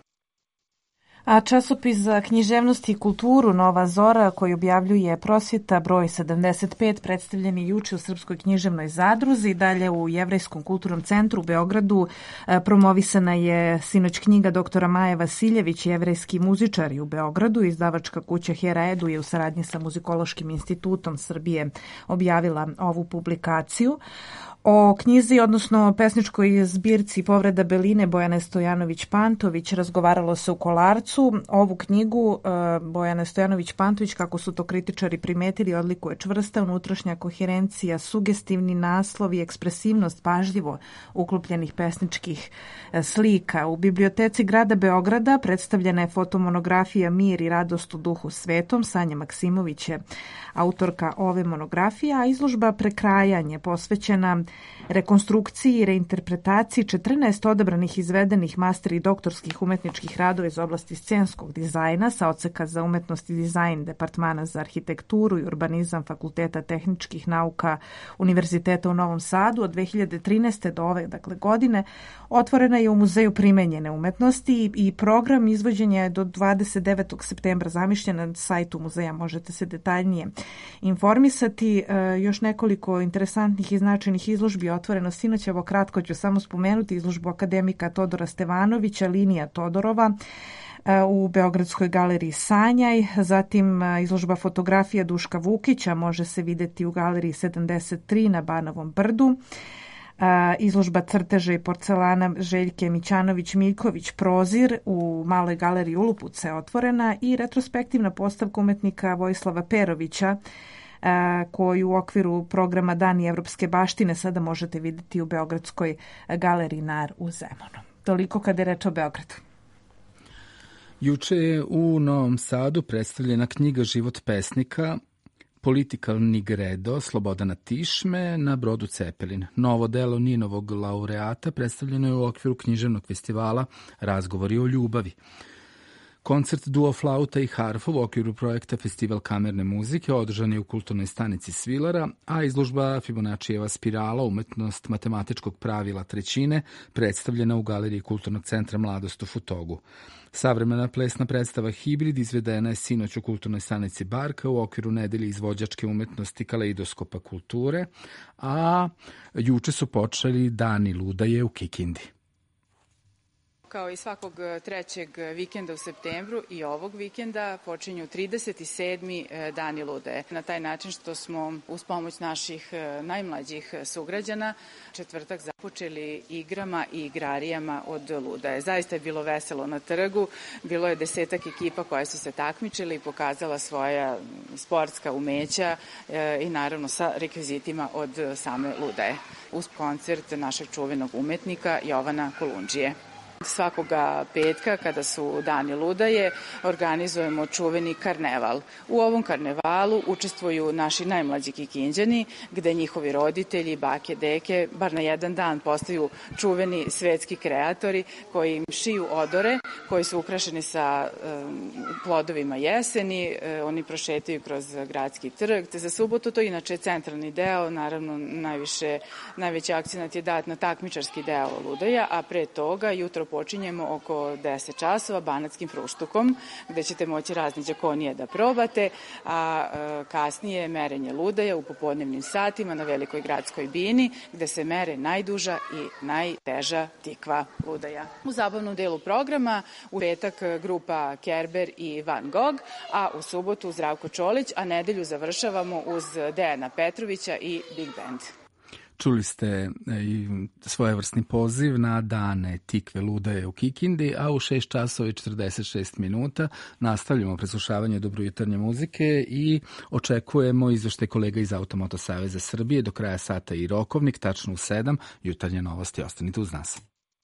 A časopis za književnost i kulturu Nova Zora, koji objavljuje Prosvjeta broj sedamdeset pet, predstavljen je juče u Srpskoj književnoj zadruzi, dalje u Jevrejskom kulturnom centru u Beogradu. Promovisana je sinoć knjiga doktora Maje Vasiljević, jevrejski muzičari u Beogradu. Izdavačka kuća Hera Edu je u saradnji sa Muzikološkim institutom Srbije objavila ovu publikaciju. O knjizi, odnosno pesničkoj zbirci Povreda beline Bojane Stojanović-Pantović razgovaralo se u Kolarcu. Ovu knjigu Bojane Stojanović-Pantović, kako su to kritičari primetili, odlikuje čvrsta unutrašnja koherencija, sugestivni naslov i ekspresivnost pažljivo uklopljenih pesničkih slika. U biblioteci grada Beograda predstavljena je fotomonografija Mir i radost u duhu svetom. Sanja Maksimović je autorka ove monografije, a izložba Prekrajanje posvećena rekonstrukciji i reinterpretaciji četrnaest odabranih izvedenih master i doktorskih umetničkih radova iz oblasti scenskog dizajna sa odseka za umetnost i dizajn Departmana za arhitekturu i urbanizam Fakulteta tehničkih nauka Univerziteta u Novom Sadu. Od dve hiljade trinaeste do ove dakle, godine otvorena je u Muzeju primenjene umetnosti i program izvođenja je do dvadeset devetog septembra zamišljen. Na sajtu muzeja možete se detaljnije informisati. Još nekoliko interesantnih i značajnih izložbi otvoreno sinoć. Evo kratko ću samo spomenuti izložbu akademika Todora Stevanovića, Linija Todorova u Beogradskoj galeriji Sanjaj, zatim izložba fotografija Duška Vukića može se videti u galeriji sedamdeset tri na Banovom brdu. Izložba crteža i porcelana Željke Mićanović-Miljković Prozir u Maloj galeriji Ulupuce je otvorena i retrospektivna postavka umetnika Vojislava Perovića koju u okviru programa Dani evropske baštine sada možete vidjeti u Beogradskoj galeriji Nar u Zemunu. Toliko kada je reč o Beogradu. Juče je u Novom Sadu predstavljena knjiga Život pesnika, Political Nigredo, Slobodana Tišme na brodu Cepelin. Novo delo Ninovog laureata predstavljeno je u okviru književnog festivala Razgovori o ljubavi. Koncert duo flauta i harfa u okviru projekta Festival kamerne muzike održan je u kulturnoj stanici Svilara, a izložba Fibonaccijeva spirala, umetnost matematičkog pravila trećine, predstavljena u Galeriji Kulturnog centra Mladost u Futogu. Savremena plesna predstava Hibrid izvedena je sinoć u kulturnoj stanici Barka u okviru nedelje izvođačke umetnosti Kaleidoskopa kulture, a juče su počeli Dani ludaje u Kikindi. kao i svakog trećeg vikenda u septembru i ovog vikenda počinju trideset sedmi dani Ludaje. Na taj način što smo uz pomoć naših najmlađih sugrađana četvrtak započeli igrama i igrarijama od Ludaje. Zaista je bilo veselo na trgu, bilo je desetak ekipa koje su se takmičili i pokazala svoja sportska umeća i naravno sa rekvizitima od same Ludaje. Uz koncert našeg čuvenog umetnika Jovana Kolundžije. Svakoga petka, kada su dani Ludaje, organizujemo čuveni karneval. U ovom karnevalu učestvuju naši najmlađi Kikinđani, gde njihovi roditelji, bake, deke, bar na jedan dan postaju čuveni svetski kreatori koji im šiju odore, koji su ukrašeni sa um, plodovima jeseni. E, oni prošetaju kroz gradski trg. Te za subotu to je inače centralni deo, naravno najviše, najveći akcenat je dat na takmičarski deo Ludaja, a pre toga jutro počinjemo oko deset časova banatskim fruštukom, gde ćete moći razne đakonije da probate, a e, kasnije merenje Ludaja u popodnevnim satima na Velikoj gradskoj bini, gde se mere najduža i najteža tikva Ludaja. U zabavnom delu programa u petak grupa Kerber i Van Gogh, a u subotu Zdravko Čolić, a nedelju završavamo uz Dejana Petrovića i Big Band. Čuli ste i svojevrsni poziv na dane Tikve Ludaje u Kikindi, a u šest časova i četrdeset šest minuta nastavljamo preslušavanje dobrojutarnje muzike i očekujemo izveštaj kolega iz Automoto Saveza Srbije do kraja sata i rokovnik, tačno u sedam, jutarnje novosti. Ostanite uz nas.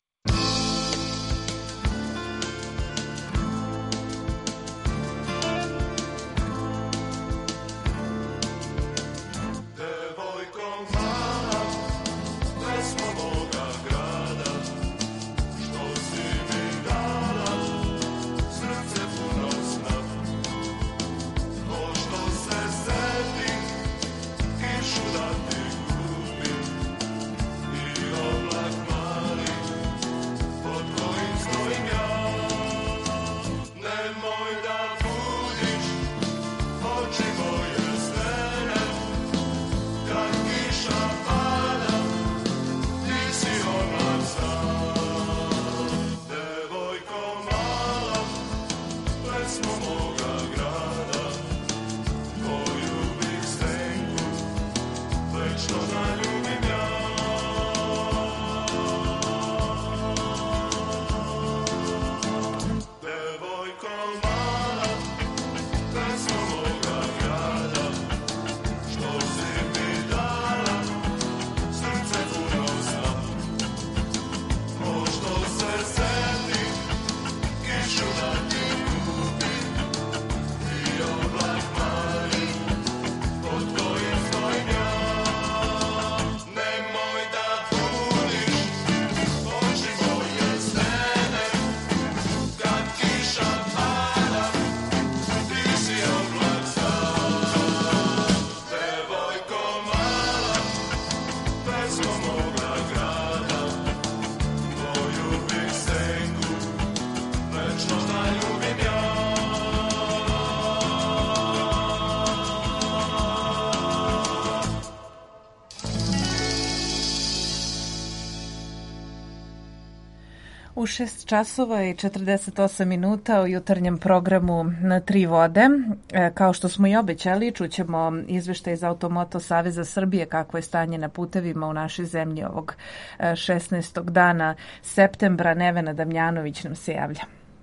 U šest časova i četrdeset osam minuta u jutarnjem programu Na tri vode. E, kao što smo i obećali, čućemo izveštaj iz Automoto Saveza Srbije kako je stanje na putevima u našoj zemlji ovog šesnaestog dana septembra. Nevena Damjanović nam se javlja.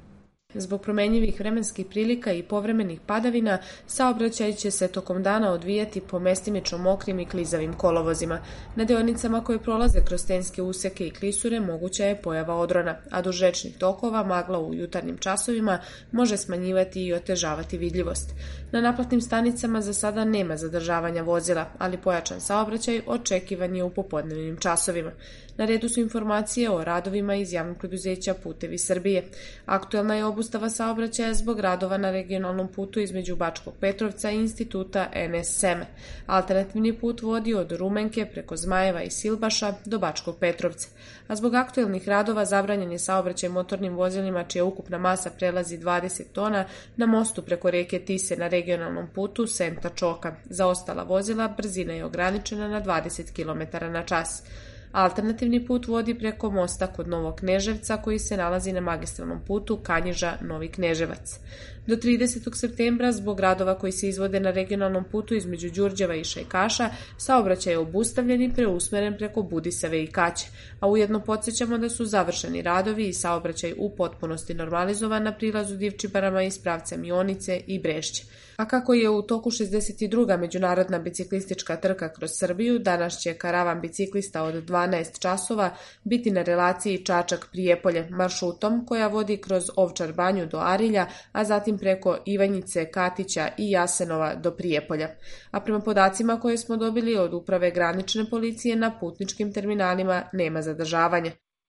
Zbog promenjivih vremenskih prilika i povremenih padavina, saobraćaj će se tokom dana odvijati po mestimično mokrim i klizavim kolovozima. Na deonicama koje prolaze kroz stenske useke i klisure moguća je pojava odrona, a duž rečnih tokova magla u jutarnjim časovima može smanjivati i otežavati vidljivost. Na naplatnim stanicama za sada nema zadržavanja vozila, ali pojačan saobraćaj očekivan je u popodnevnim časovima. Na redu su informacije o radovima iz javnog preduzeća Putevi Srbije. Aktuelna je obustava saobraćaja zbog radova na regionalnom putu između Bačkog Petrovca i instituta N S Seme. Alternativni put vodi od Rumenke preko Zmajeva i Silbaša do Bačkog Petrovca. A zbog aktuelnih radova zabranjen je saobraćaj motornim vozilima čija ukupna masa prelazi dvadeset tona na mostu preko reke Tise na regionalnom putu Senta Čoka. Za ostala vozila brzina je ograničena na dvadeset kilometara na čas. Alternativni put vodi preko mosta kod Novog Kneževca koji se nalazi na magistralnom putu Kanjiža-Novi Kneževac. Do tridesetog septembra, zbog radova koji se izvode na regionalnom putu između Đurđeva i Šajkaša, saobraćaj je obustavljen i preusmeren preko Budisave i Kaće, a ujedno podsjećamo da su završeni radovi i saobraćaj u potpunosti normalizovan na prilazu Divčibarama iz pravca Mionice i Brešće. A kako je u toku šezdeset druga međunarodna biciklistička trka kroz Srbiju, danas će karavan biciklista od dvanaest časova biti na relaciji Čačak-Prijepolje maršrutom koja vodi kroz Ovčar banju do Arilja, a zatim preko Ivanjice, Katića i Jasenova do Prijepolja. A prema podacima koje smo dobili od Uprave granične policije, na putničkim terminalima nema zadržavanja.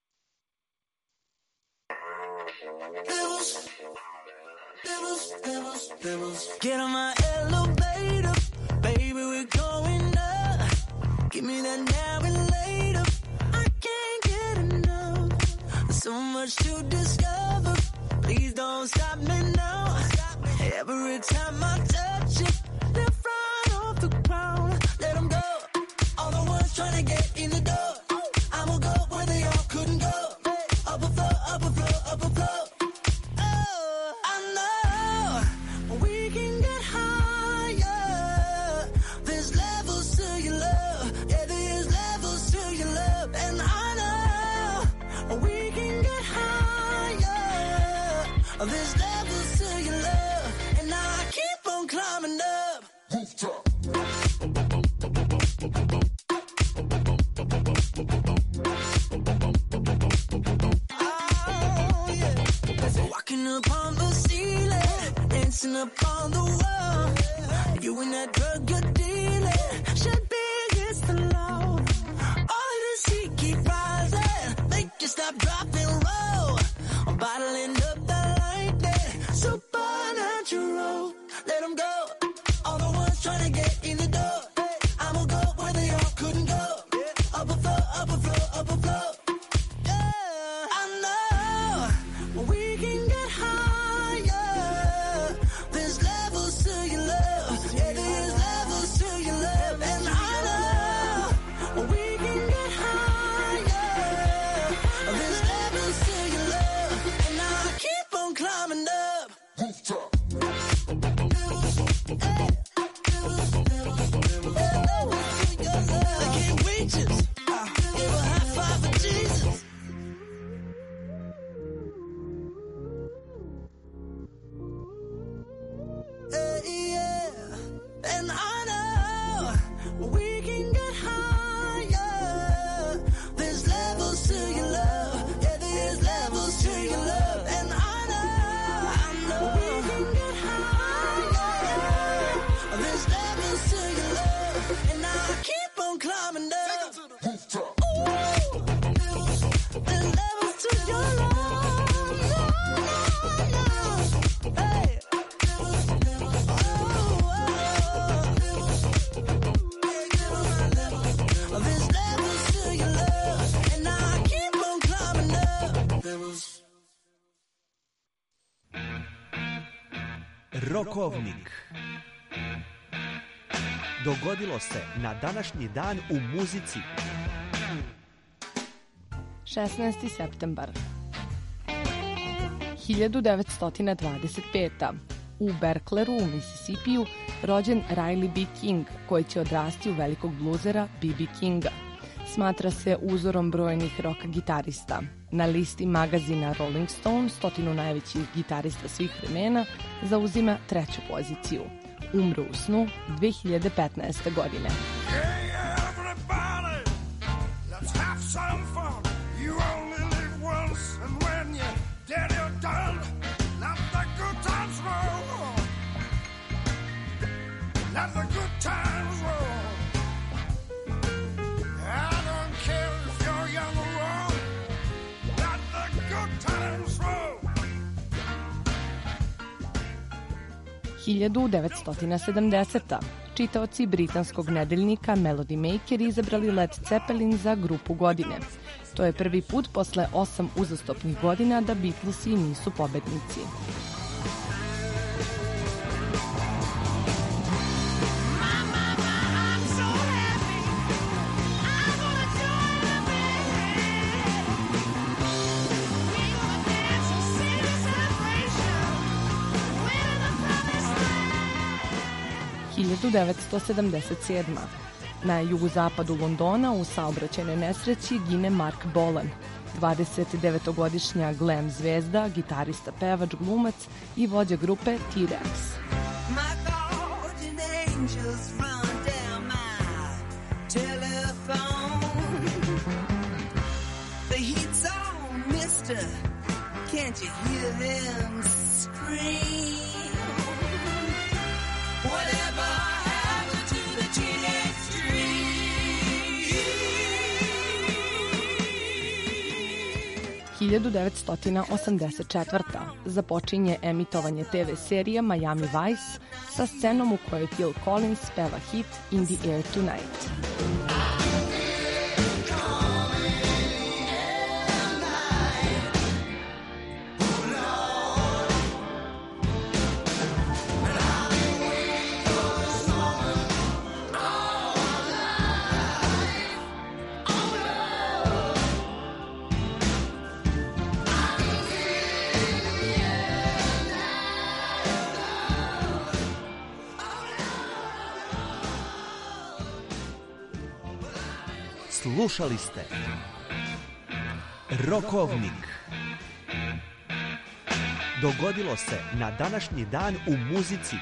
Get on my elevator, baby, we're going up. Give me that now and later. I can't get enough. So much to discover. Please don't stop me now. Every time I touch it, they're flying off the ground. Let them go. All the ones trying to get in the door. I will go where they all couldn't go. Up a floor, up a floor, up a floor. There's levels to your love, and I keep on climbing up. Rooftop. Oh, yeah. Walking upon the ceiling, dancing upon the wall. You and that drug you're dealing should be against the law. All of this heat keep rising, make you stop, drop, and roll. I'm bottling up the supernatural. Let them go. All the ones trying to get in the door. I will go where they all couldn't go. Up a floor, up a floor, up a floor. Yeah, I know we can get higher. There's levels to your love. Yeah, there's levels to your love. And I know we can get higher. There's levels to your love. And I keep on climbing up. Rooftop. I can't reach us. Give a high five for Jesus. Hey, yeah. And I know we can get higher. There's levels to your love. Yeah, there's levels to your love. And I climbing up. Ooh, the levels to your love. No, no, no. Hey. Oh, there's levels to your love, and I keep on climbing up. Levels. Rokovnik. Dogodilo se na današnji dan u muzici. šesnaesti septembar hiljadu devetsto dvadeset peta. U Berkleru u Mississipiju rođen Riley B. King, koji će odrasti u velikog bluzera B B. Kinga. Smatra se uzorom brojnih rock gitarista. Na listi magazina Rolling Stone, stotinu najvećih gitarista svih vremena, zauzima treću poziciju. Umro u snu dve hiljade petnaeste. godine. hiljadu devetsto sedamdeseta. Čitaoci britanskog nedeljnika Melody Maker izabrali Led Zeppelin za grupu godine. To je prvi put posle osam uzastopnih godina da Beatlesi nisu pobednici. My, my, my, I'm so happy. I'm gonna join the band. hiljadu devetsto sedamdeset sedma. Na jugozapadu Londona u saobraćajnoj nesreći gine Mark Bolan, dvadesetdevetogodišnja glam zvezda, gitarista, pevač, glumac i vođa grupe T-Rex. Can't you hear them scream? Whatever happened to the teenage dream? hiljadu devetsto osamdeset četvrta. započinje emitovanje te ve serija Miami Vice sa scenom u kojoj Phil Collins peva hit In the Air Tonight. Slušali ste Rokovnik. Dogodilo se na današnji dan u muzici.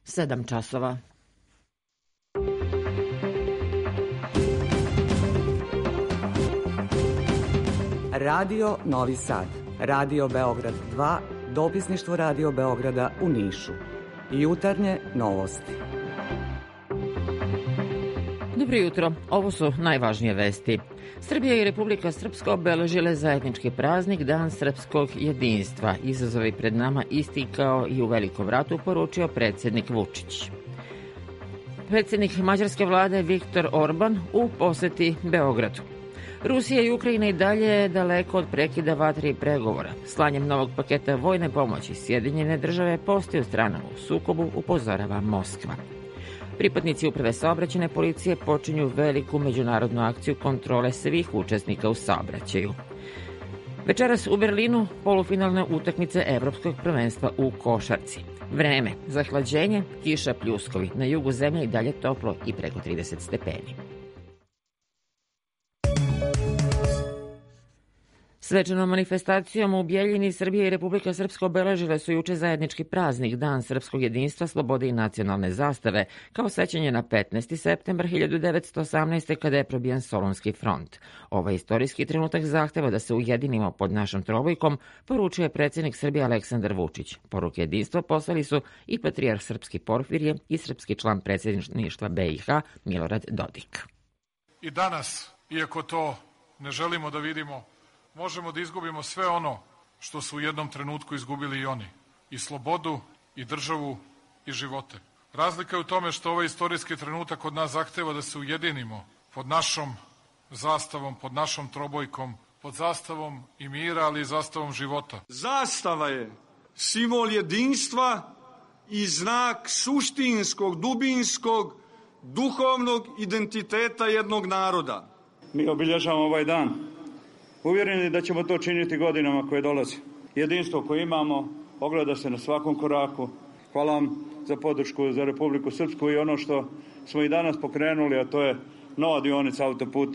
sedam časova. Radio Novi Sad, Radio Beograd dva, dopisništvo Radio Beograda u Nišu. Jutarnje novosti. Dobro jutro, ovo su najvažnije vesti. Srbija i Republika Srpska obeležile zajednički praznik Dan srpskog jedinstva. Izazovi pred nama isti kao i u Velikom ratu, poručio predsjednik Vučić. Predsjednik mađarske vlade Viktor Orban u poseti Beogradu. Rusija i Ukrajina i dalje daleko od prekida vatre i pregovora. Slanjem novog paketa vojne pomoći Sjedinjene države postaju strana u sukobu, upozorava Moskva. Pripadnici uprave saobraćajne policije počinju veliku međunarodnu akciju kontrole svih učesnika u saobraćaju. Večeras u Berlinu polufinalne utakmice Evropskog prvenstva u košarci. Vreme, zahlađenje, kiša, pljuskovi. Na jugu zemlje i dalje toplo i preko trideset stepeni. Svečanom manifestacijom u Bjeljini Srbija i Republika Srpska obeležile su juče zajednički praznik Dan srpskog jedinstva, slobode i nacionalne zastave, kao sećanje na petnaesti septembar hiljadu devetsto osamnaeste. kada je probijen Solunski front. Ovaj istorijski trenutak zahteva da se ujedinimo pod našom trobojkom, poručuje predsjednik Srbije Aleksandar Vučić. Poruke jedinstva poslali su i patrijarh srpski Porfirije i srpski član predsjedništva B i H Milorad Dodik. I danas, iako to ne želimo da vidimo, možemo da izgubimo sve ono što su u jednom trenutku izgubili i oni. I slobodu, i državu, i živote. Razlika je u tome što ovaj istorijski trenutak od nas zahteva da se ujedinimo pod našom zastavom, pod našom trobojkom, pod zastavom i mira, ali i zastavom života. Zastava je simbol jedinstva i znak suštinskog, dubinskog, duhovnog identiteta jednog naroda. Mi obilježavamo ovaj dan uvjereni da ćemo to činiti godinama koje dolaze. Jedinstvo koje imamo ogleda se na svakom koraku. Hvala vam za podršku za Republiku Srpsku i ono što smo i danas pokrenuli, a to je nova dionica autoputa.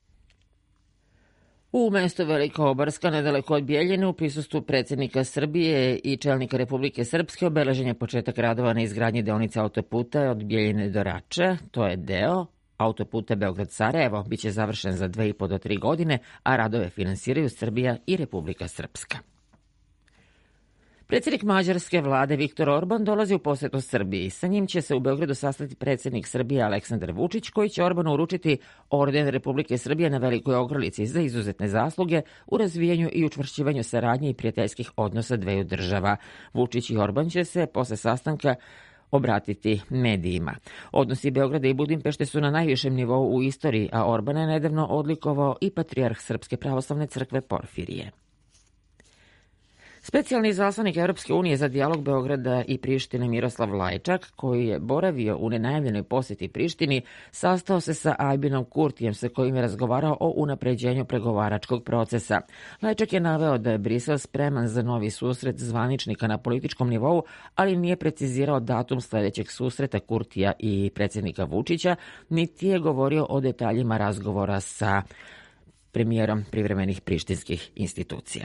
U mesto Velikobarska, nedaleko od Bjeljine, u prisustvu predsjednika Srbije i čelnika Republike Srpske obeležen je početak radova na izgradnji deonice autoputa od Bjeljine do Rače. To je deo autoputa Beograd-Sarajevo, biće završen za dve i po do tri godine, a radove finansiraju Srbija i Republika Srpska. Predsjednik mađarske vlade Viktor Orban dolazi u posjetu Srbiji. Sa njim će se u Beogradu sastati predsjednik Srbije Aleksandar Vučić, koji će Orbanu uručiti orden Republike Srbije na Velikoj Ogrlici za izuzetne zasluge u razvijanju i učvršćivanju saradnje i prijateljskih odnosa dveju država. Vučić i Orban će se posle sastanka obratiti medijima. Odnosi Beograda i Budimpešte su na najvišem nivou u istoriji, a Orban je nedavno odlikovao i patrijarh Srpske pravoslavne crkve Porfirije. Specijalni izaslanik Europske unije za dijalog Beograda i Prištine Miroslav Lajčak, koji je boravio u nenajavljenoj posjeti Prištini, sastao se sa Albinom Kurtijem, sa kojim je razgovarao o unapređenju pregovaračkog procesa. Lajčak je naveo da je Brisel spreman za novi susret zvaničnika na političkom nivou, ali nije precizirao datum sljedećeg susreta Kurtija i predsjednika Vučića, niti je govorio o detaljima razgovora sa premijerom privremenih prištinskih institucija.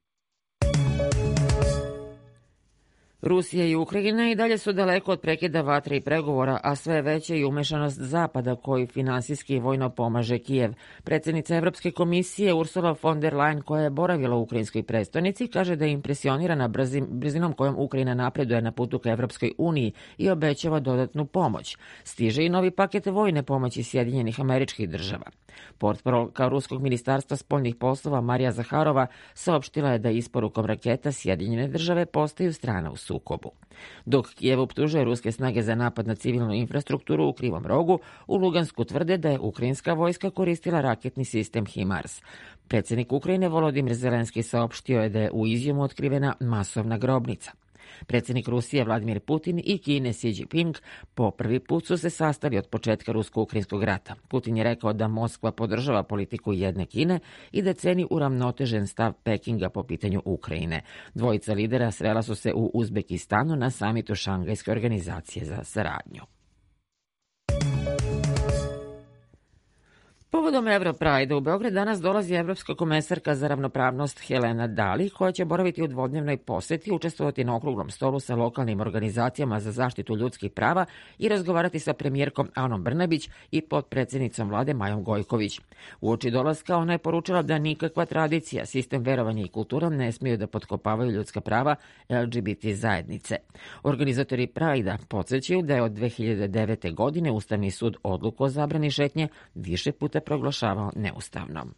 Rusija i Ukrajina i dalje su daleko od prekida vatre i pregovora, a sve veća i umešanost Zapada koji finansijski i vojno pomaže Kijev. Predsjednica Evropske komisije Ursula von der Leyen, koja je boravila u ukrajinskoj prestonici, kaže da je impresionirana brzim, brzinom kojom Ukrajina napreduje na putu ka Evropskoj uniji i obećava dodatnu pomoć. Stiže i novi paket vojne pomoći Sjedinjenih Američkih Država. Portparolka Ruskog ministarstva spoljnih poslova Marija Zaharova saopštila je da isporukom raketa Sjedinjene Države postaju strana u sukobu. Dok Kijev optužuje ruske snage za napad na civilnu infrastrukturu u Krivom rogu, u Lugansku tvrde da je ukrajinska vojska koristila raketni sistem HIMARS. Predsjednik Ukrajine Volodimir Zelenski saopštio je da je u Izjumu otkrivena masovna grobnica. Predsjednik Rusije Vladimir Putin i Kine Xi Jinping po prvi put su se sastali od početka rusko-ukrajinskog rata. Putin je rekao da Moskva podržava politiku jedne Kine i da ceni uravnotežen stav Pekinga po pitanju Ukrajine. Dvojica lidera srela su se u Uzbekistanu na samitu Šangajske organizacije za saradnju. Povodom Europride u Beograd danas dolazi evropska komesarka za ravnopravnost Helena Dali, koja će boraviti u dvodnevnoj poseti, učestvovati na okruglom stolu sa lokalnim organizacijama za zaštitu ljudskih prava i razgovarati sa premijerkom Anom Brnabić i potpredsednicom vlade Majom Gojković. Uoči dolaska ona je poručila da nikakva tradicija, sistem verovanja i kultura ne smiju da potkopavaju ljudska prava L G B T zajednice. Organizatori Pride-a podsjećaju da je od dve hiljade devete. godine Ustavni sud odluku o zabrani šetnje više puta proglašavao neustavnom.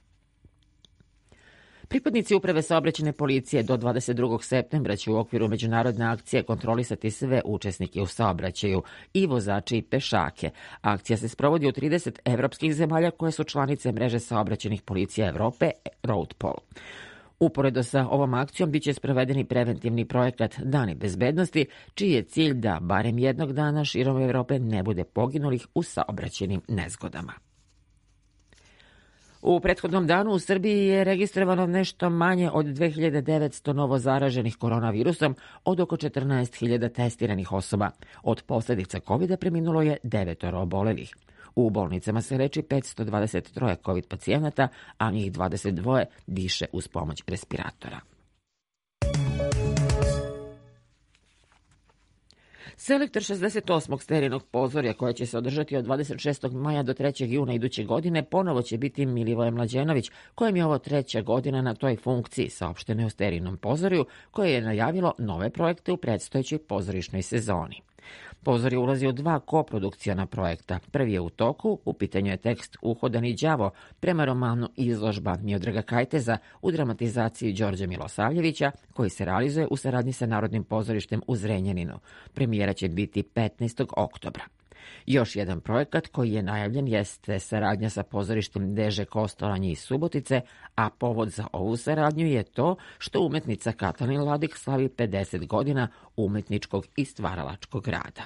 Pripadnici Uprave saobraćajne policije do dvadeset drugog septembra će u okviru međunarodne akcije kontrolisati sve učesnike u saobraćaju, i vozače i pešake. Akcija se sprovodi u trideset evropskih zemalja koje su članice mreže saobraćajnih policija Evrope Roadpol. Uporedo sa ovom akcijom biće sprovedeni preventivni projekat Dani bezbednosti, čiji je cilj da barem jednog dana širom Evrope ne bude poginulih u saobraćajnim nezgodama. U prethodnom danu u Srbiji je registrovano nešto manje od dve hiljade devetsto novo zaraženih koronavirusom od oko četrnaest hiljada testiranih osoba. Od posljedica kovida preminulo je devetoro obolelih. U bolnicama se leči petsto dvadeset tri COVID pacijenata, a njih dvadeset dva diše uz pomoć respiratora. Selektor šezdeset osmog sterinog pozorja, koja će se održati od dvadeset šestog maja do trećeg juna iduće godine, ponovo će biti Milivoje Mlađenović, kojem je ovo treća godina na toj funkciji, saopšteno je u sterinom pozorju, koje je najavilo nove projekte u predstojećoj pozorišnoj sezoni. Pozorje ulazi u dva koprodukcijona projekta. Prvi je u toku, u pitanju je tekst Uhodani đavo prema romanu Izložba Miodraga Kajteza u dramatizaciji Đorđa Milosavljevića, koji se realizuje u saradnji sa Narodnim pozorištem u Zrenjaninu. Premijera će biti petnaestog oktobra. Još jedan projekat koji je najavljen jeste saradnja sa pozorištem Deže Kostolanje iz Subotice, a povod za ovu saradnju je to što umetnica Katalin Ladik slavi pedeset godina umetničkog i stvaralačkog rada.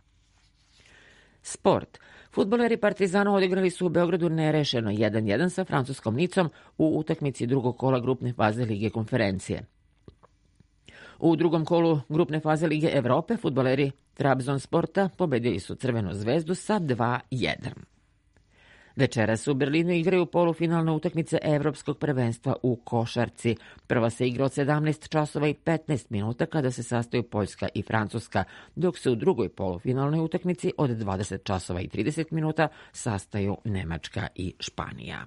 Sport. Fudbaleri Partizana odigrali su u Beogradu nerešeno jedan jedan sa francuskom Nicom u utakmici drugog kola grupne faze Lige konferencije. U drugom kolu grupne faze Lige Evrope fudbaleri Trabzonsporta pobedili su Crvenu zvezdu sa dva jedan. Večeras u Berlinu igraju polufinalne utakmice Evropskog prvenstva u košarci. Prva se igra od sedamnaest časova i petnaest minuta kada se sastaju Poljska i Francuska, dok se u drugoj polufinalnoj utakmici od dvadeset časova i trideset minuta sastaju Nemačka i Španija.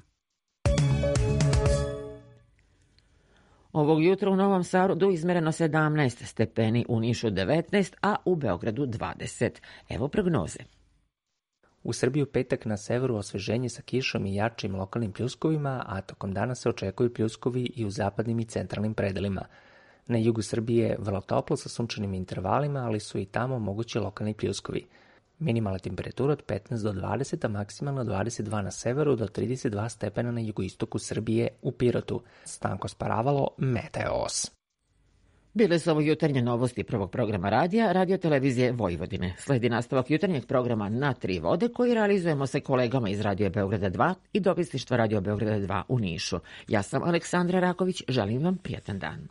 Ovog jutra u Novom Sadu izmereno sedamnaest stepeni, u Nišu devetnaest, a u Beogradu dvadeset. Evo prognoze. U Srbiji u petak na severu osveženje sa kišom i jačim lokalnim pljuskovima, a tokom dana se očekuju pljuskovi i u zapadnim i centralnim predelima. Na jugu Srbije vrlo toplo sa sunčanim intervalima, ali su i tamo mogući lokalni pljuskovi. Minimalna temperatura od petnaest do dvadeset, a maksimalno dvadeset dva na severu do trideset dva stepena na jugoistoku Srbije u Pirotu. Stanko Sparavalo, Meteos. Bile su ovo jutarnje novosti prvog programa radija, Radio televizije Vojvodine. Sledi nastavak jutarnjeg programa Na tri vode, koji realizujemo sa kolegama iz Radio Beograda dva i dopisništva Radio Beograda dva u Nišu. Ja sam Aleksandra Raković, želim vam prijatan dan.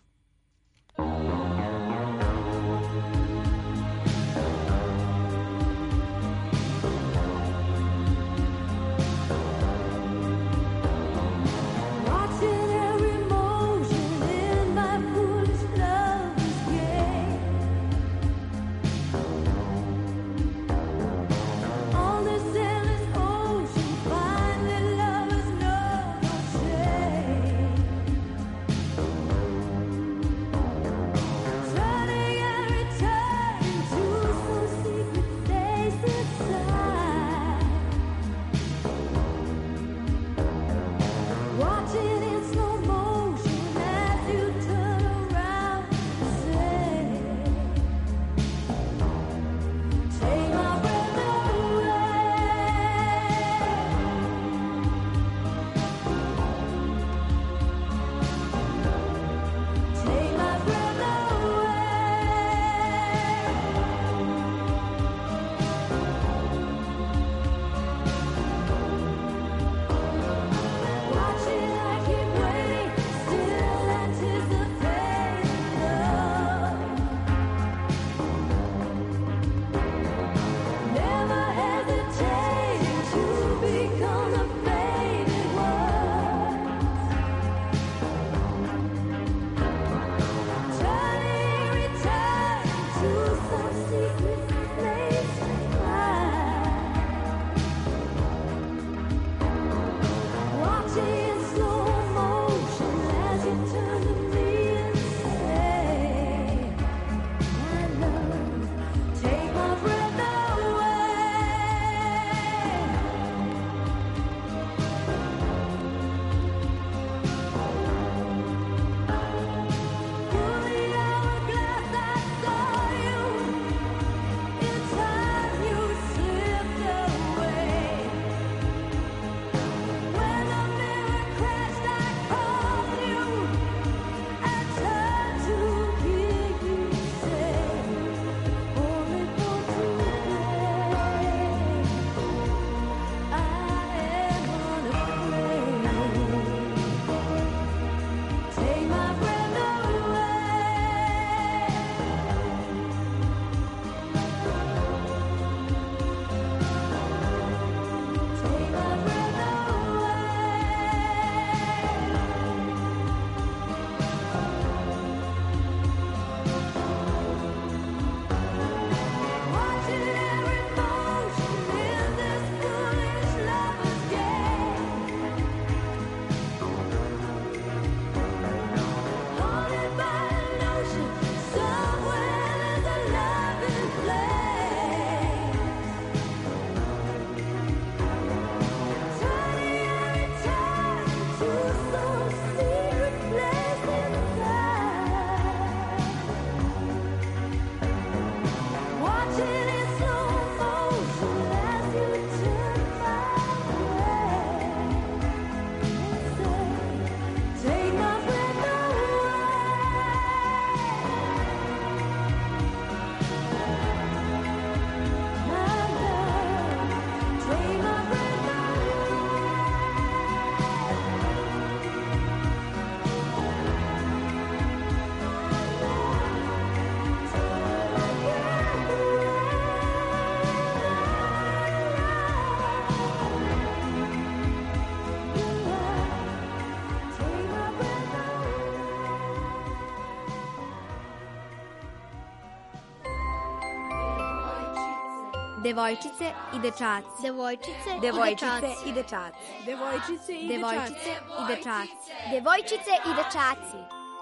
Devojčice i dečaci. Devojčice, Devojčice i dečaci. Devojčice i Devojčice dečaci. i dečaci. Devojčice i dečaci.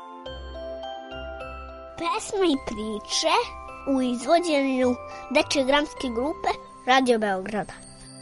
Pesme i priče u izvođenju dečje dramske grupe Radio Beograda.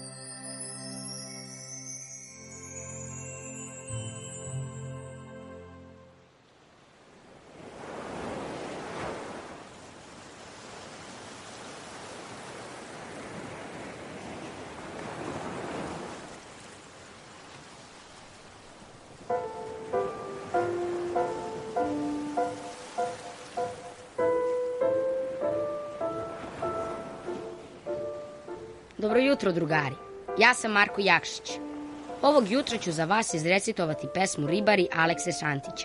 Dobro jutro, drugari. Ja sam Marko Jakšić. Ovog jutra ću za vas izrecitovati pesmu Ribari Alekse Šantića.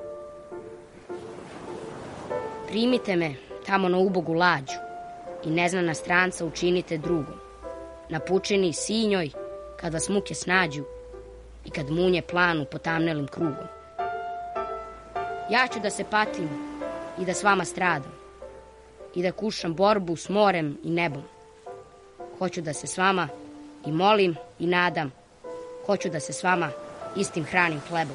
Primite me tamo na ubogu lađu i neznana stranca učinite drugom. Na pučini sinjoj, kada smuke snađu i kad munje planu potamnelim krugom. Ja ću da se patim i da s vama stradam i da kušam borbu s morem i nebom. Hoću da se s vama i molim i nadam. Hoću da se s vama istim hranim hlebom.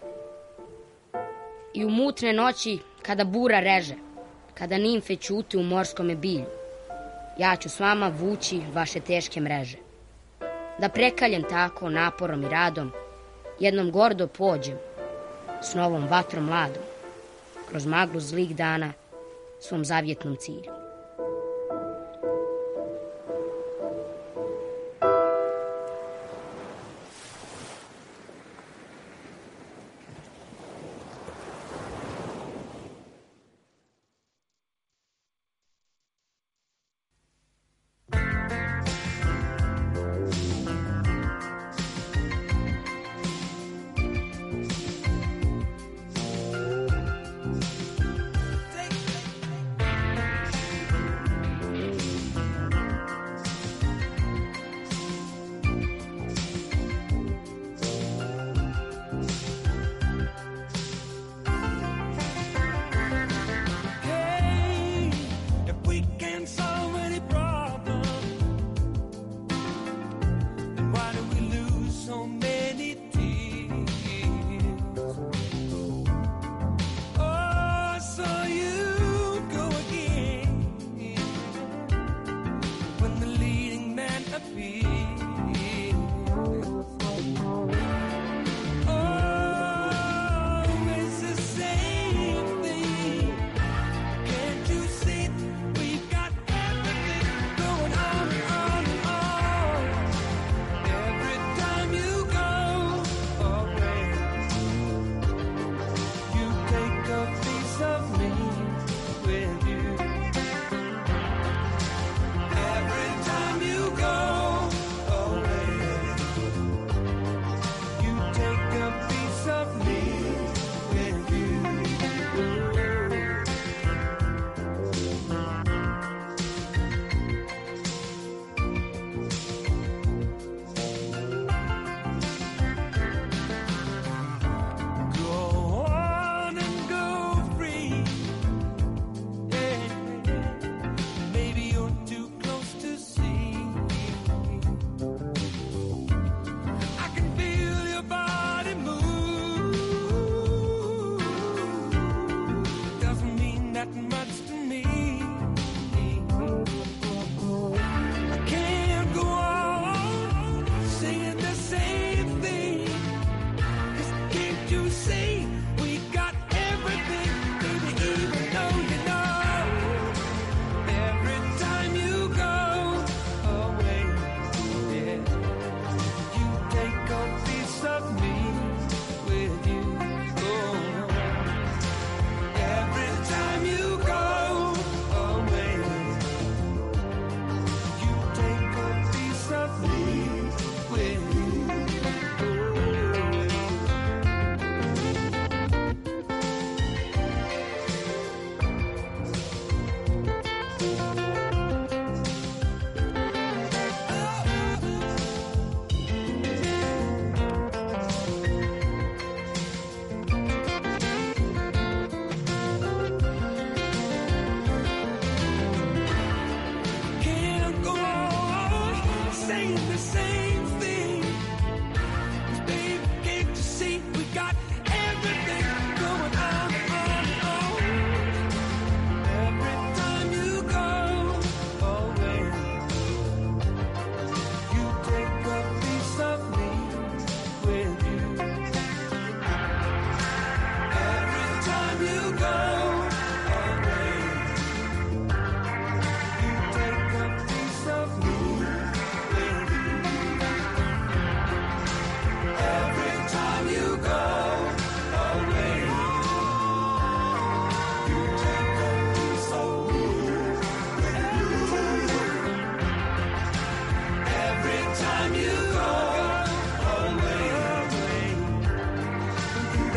I u mutne noći, kada bura reže, kada nimfe ćute u morskome bilju, ja ću s vama vući vaše teške mreže. Da prekaljem tako naporom i radom, jednom gordo pođem, s novom vatrom mladom, kroz maglu zlih dana, svom zavjetnom cilju.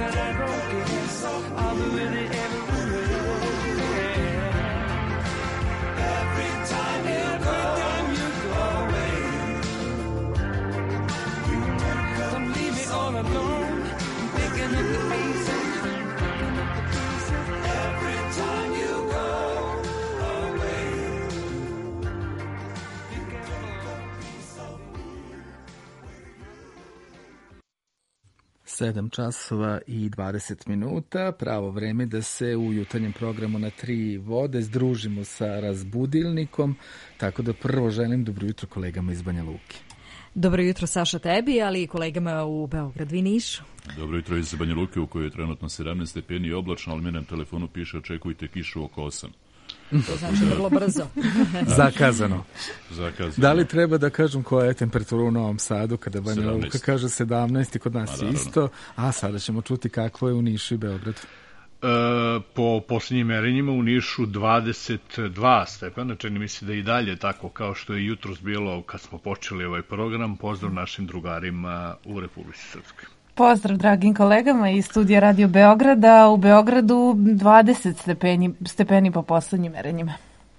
battered and broken. I'll be with you everywhere. Every time you go, you go away. Don't leave me all alone. I'm picking up the pieces. Picking up the pieces. Every time you go away. You get a piece of sedam časova i dvadeset minuta, pravo vreme da se u jutarnjem programu na tri vode združimo sa razbudilnikom, tako da prvo želim dobro jutro kolegama iz Banja Luke. Dobro jutro Saša tebi, ali i kolegama u Beogradu i Nišu. Dobro jutro iz Banja Luke u kojoj je trenutno sedamnaest stepeni i oblačno, ali mi na telefonu piše očekujte kišu oko osam. To znači vrlo brzo. Zakazano. Zakazano. Da li treba da kažem koja je temperatura u Novom Sadu kada Banja Luka kaže sedamnaest i kod nas je isto, a sada ćemo čuti kakvo je u Nišu i Beogradu. E, po posljednjim merenjima u Nišu dvadeset dva stepena, čini mi se da i dalje tako kao što je jutros bilo kad smo počeli ovaj program. Pozdrav našim drugarima u Republici Srpskoj. Pozdrav dragim kolegama iz studija Radio Beograda. U Beogradu dvadeset stepeni, stepeni po poslednjim merenjima.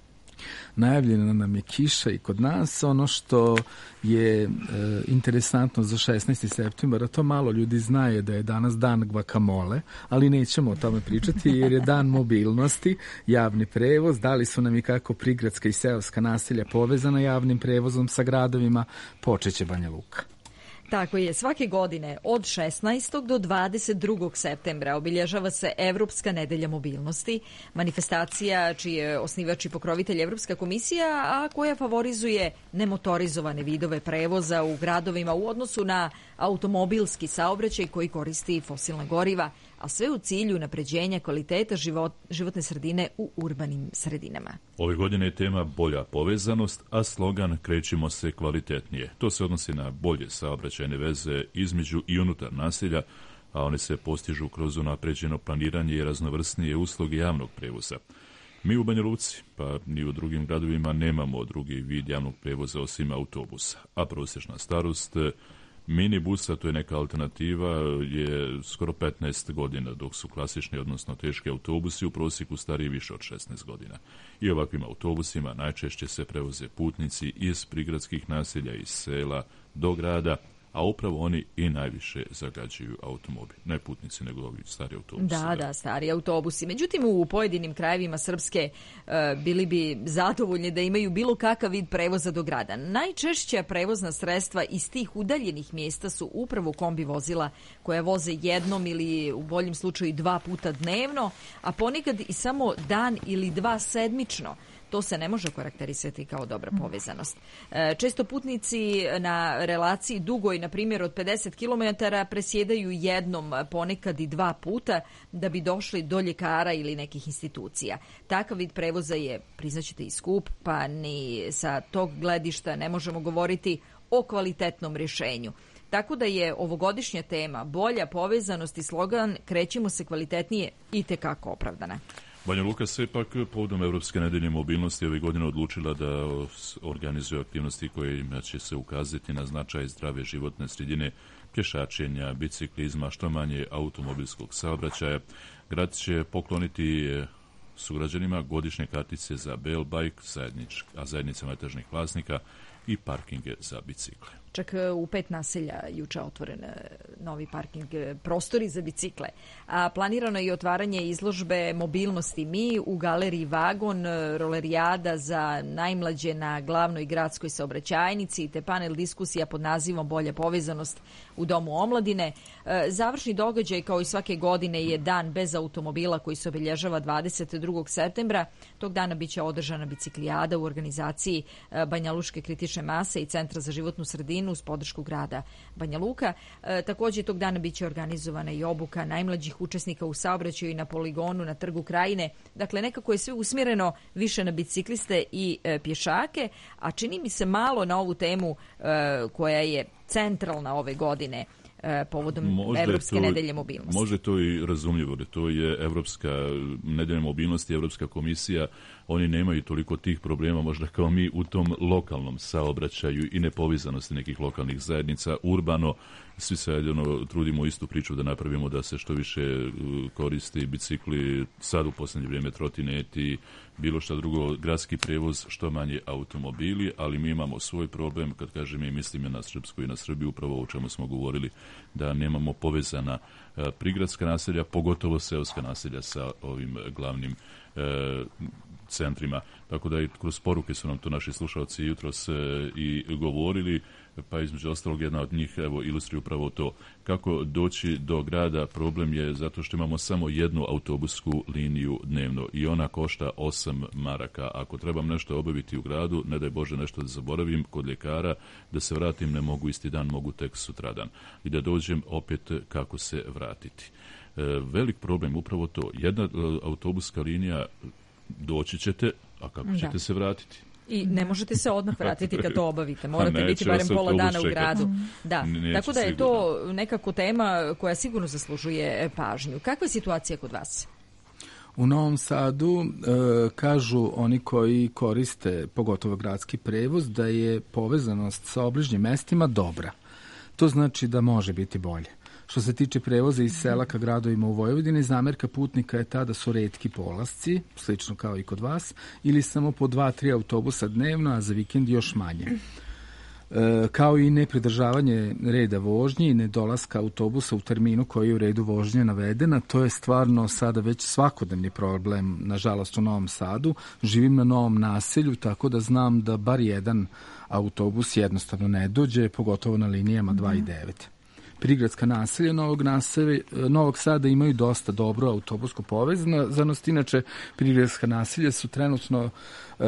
Najavljena nam je kiša i kod nas. Ono što je e, interesantno za šesnaesti septembar, a to malo ljudi zna je da je danas dan guacamole, ali nećemo o tome pričati jer je dan mobilnosti, javni prevoz, da li su nam i kako prigradska i seoska naselja povezana javnim prevozom sa gradovima, počeće Banja Luka. Tako je, svake godine od šesnaestog do dvadeset drugog septembra obilježava se Evropska nedelja mobilnosti, manifestacija čiji je osnivač i pokrovitelj Evropska komisija, a koja favorizuje nemotorizovane vidove prevoza u gradovima u odnosu na automobilski saobraćaj koji koristi fosilna goriva, a sve u cilju napređenja kvaliteta život, životne sredine u urbanim sredinama. Ove godine je tema bolja povezanost, a slogan krećemo se kvalitetnije. To se odnosi na bolje saobraćajne veze između i unutar naselja, a one se postižu kroz unapređeno planiranje i raznovrsnije usluge javnog prevoza. Mi u Banja Luci, pa ni u drugim gradovima, nemamo drugi vid javnog prevoza osim autobusa, a prosječna starost minibusa, to je neka alternativa, je skoro petnaest godina, dok su klasični, odnosno teški autobusi u prosjeku stariji više od šesnaest godina. I ovakvim autobusima najčešće se prevoze putnici iz prigradskih naselja, iz sela do grada, a upravo oni i najviše zagađuju automobil. Ne putnici, nego ovi stari autobusi. Da, da, stari autobusi. Međutim, u pojedinim krajevima Srpske uh, bili bi zadovoljni da imaju bilo kakav vid prevoza do grada. Najčešća prevozna sredstva iz tih udaljenih mjesta su upravo kombi vozila koja voze jednom ili u boljem slučaju dva puta dnevno, a ponekad i samo dan ili dva sedmično. To se ne može karakterisati kao dobra povezanost. Često putnici na relaciji dugoj, na primjer od pedeset kilometara, presjedaju jednom, ponekad i dva puta da bi došli do ljekara ili nekih institucija. Takav vid prevoza je, priznaćete, i skup, pa ni sa tog gledišta ne možemo govoriti o kvalitetnom rješenju. Tako da je ovogodišnja tema bolja povezanost i slogan krećemo se kvalitetnije i tekako opravdana. Banja Luka se pak povodom Evropske nedelje mobilnosti ove godine odlučila da organizuje aktivnosti koje će se ukazati na značaj zdrave životne sredine, pješačenja, biciklizma, što manje automobilskog saobraćaja. Grad će pokloniti sugrađanima godišnje kartice za B L Bike, a zajednicama etažnih vlasnika i parkinge za bicikle. Čak u pet naselja juče otvoren novi parking prostori za bicikle. A planirano je i otvaranje izložbe mobilnosti Mi u galeriji Vagon, rolerijada za najmlađe na glavnoj gradskoj saobraćajnici te panel diskusija pod nazivom Bolja povezanost u Domu omladine. Završni događaj kao i svake godine je dan bez automobila koji se obilježava dvadeset drugog septembra. Tog dana biće održana biciklijada u organizaciji Banja Lučke kritične mase i Centra za životnu sredinu uz podršku grada Banja Luka. E, također tog dana biće organizovana i obuka najmlađih učesnika u saobraćaju i na poligonu na Trgu Krajine. Dakle, nekako je sve usmjereno više na bicikliste i e, pješake, a čini mi se malo na ovu temu e, koja je centralna ove godine. povodom možda Evropske to, nedelje mobilnosti. Može to i razumljivo, da to je Evropska nedelja mobilnosti, Evropska komisija, oni nemaju toliko tih problema možda kao mi u tom lokalnom saobraćaju i nepovezanosti nekih lokalnih zajednica, urbano, svi se jedno, trudimo istu priču da napravimo da se što više koristi bicikli, sad u posljednje vrijeme trotineti, bilo šta drugo, gradski prevoz, što manje automobili, ali mi imamo svoj problem, kad kažem mi mislimo na Srpsku i na Srbiju, upravo o čemu smo govorili, da nemamo povezana e, prigradska naselja, pogotovo seoska naselja sa ovim glavnim e, centrima. Tako da i kroz poruke su nam to naši slušalci jutros e, i govorili, pa između ostalog jedna od njih evo ilustruje upravo to. Kako doći do grada, problem je zato što imamo samo jednu autobusku liniju dnevno i ona košta osam maraka. Ako trebam nešto obaviti u gradu, ne daj Bože nešto da zaboravim kod ljekara, da se vratim ne mogu isti dan, mogu tek sutradan. I da dođem opet kako se vratiti. E, velik problem upravo to. Jedna autobuska linija, doći ćete, a kako da. ćete se vratiti? I ne možete se odmah vratiti kad to obavite. Morate biti barem pola dana u gradu. Da. Tako da je to nekako tema koja sigurno zaslužuje pažnju. Kakva je situacija kod vas? U Novom Sadu e, kažu oni koji koriste pogotovo gradski prevoz da je povezanost sa obližnjim mestima dobra. To znači da može biti bolje. Što se tiče prevoza iz sela ka gradovima u Vojvodini, zamerka putnika je ta da su retki polasci, slično kao i kod vas, ili samo po dva, tri autobusa dnevno, a za vikend još manje. E, kao i nepridržavanje reda vožnje i nedolaska autobusa u terminu koji je u redu vožnje navedena, to je stvarno sada već svakodnevni problem, nažalost u Novom Sadu. Živim na Novom naselju, tako da znam da bar jedan autobus jednostavno ne dođe, pogotovo na linijama dva i devet. Prigradska naselja Novog, naselja, Novog Sada imaju dosta dobro autobusku povezanost, inače prigradska naselja su trenutno e,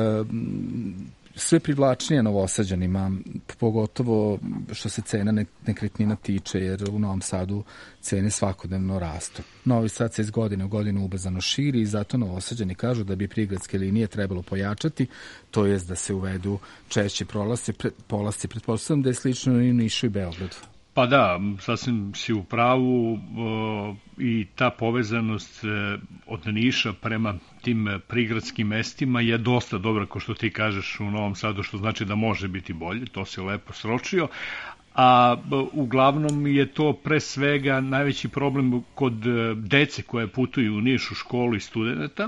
sve privlačnije Novosađanima, pogotovo što se cena nekretnina tiče, jer u Novom Sadu cene svakodnevno rastu. Novi Sad se iz godine u godinu ubrzano širi i zato Novosađani kažu da bi prigradske linije trebalo pojačati, to jest da se uvedu češće prolasci, pre, polasci, pretpostavljam da je slično i u Nišu i Beogradu. Pa da, sasvim si u pravu o, i ta povezanost e, od Niša prema tim prigradskim mestima je dosta dobra, kao što ti kažeš u Novom Sadu, što znači da može biti bolje, to se lepo sročio, a uglavnom je to pre svega najveći problem kod dece koje putuju u Niš u školu i studenta.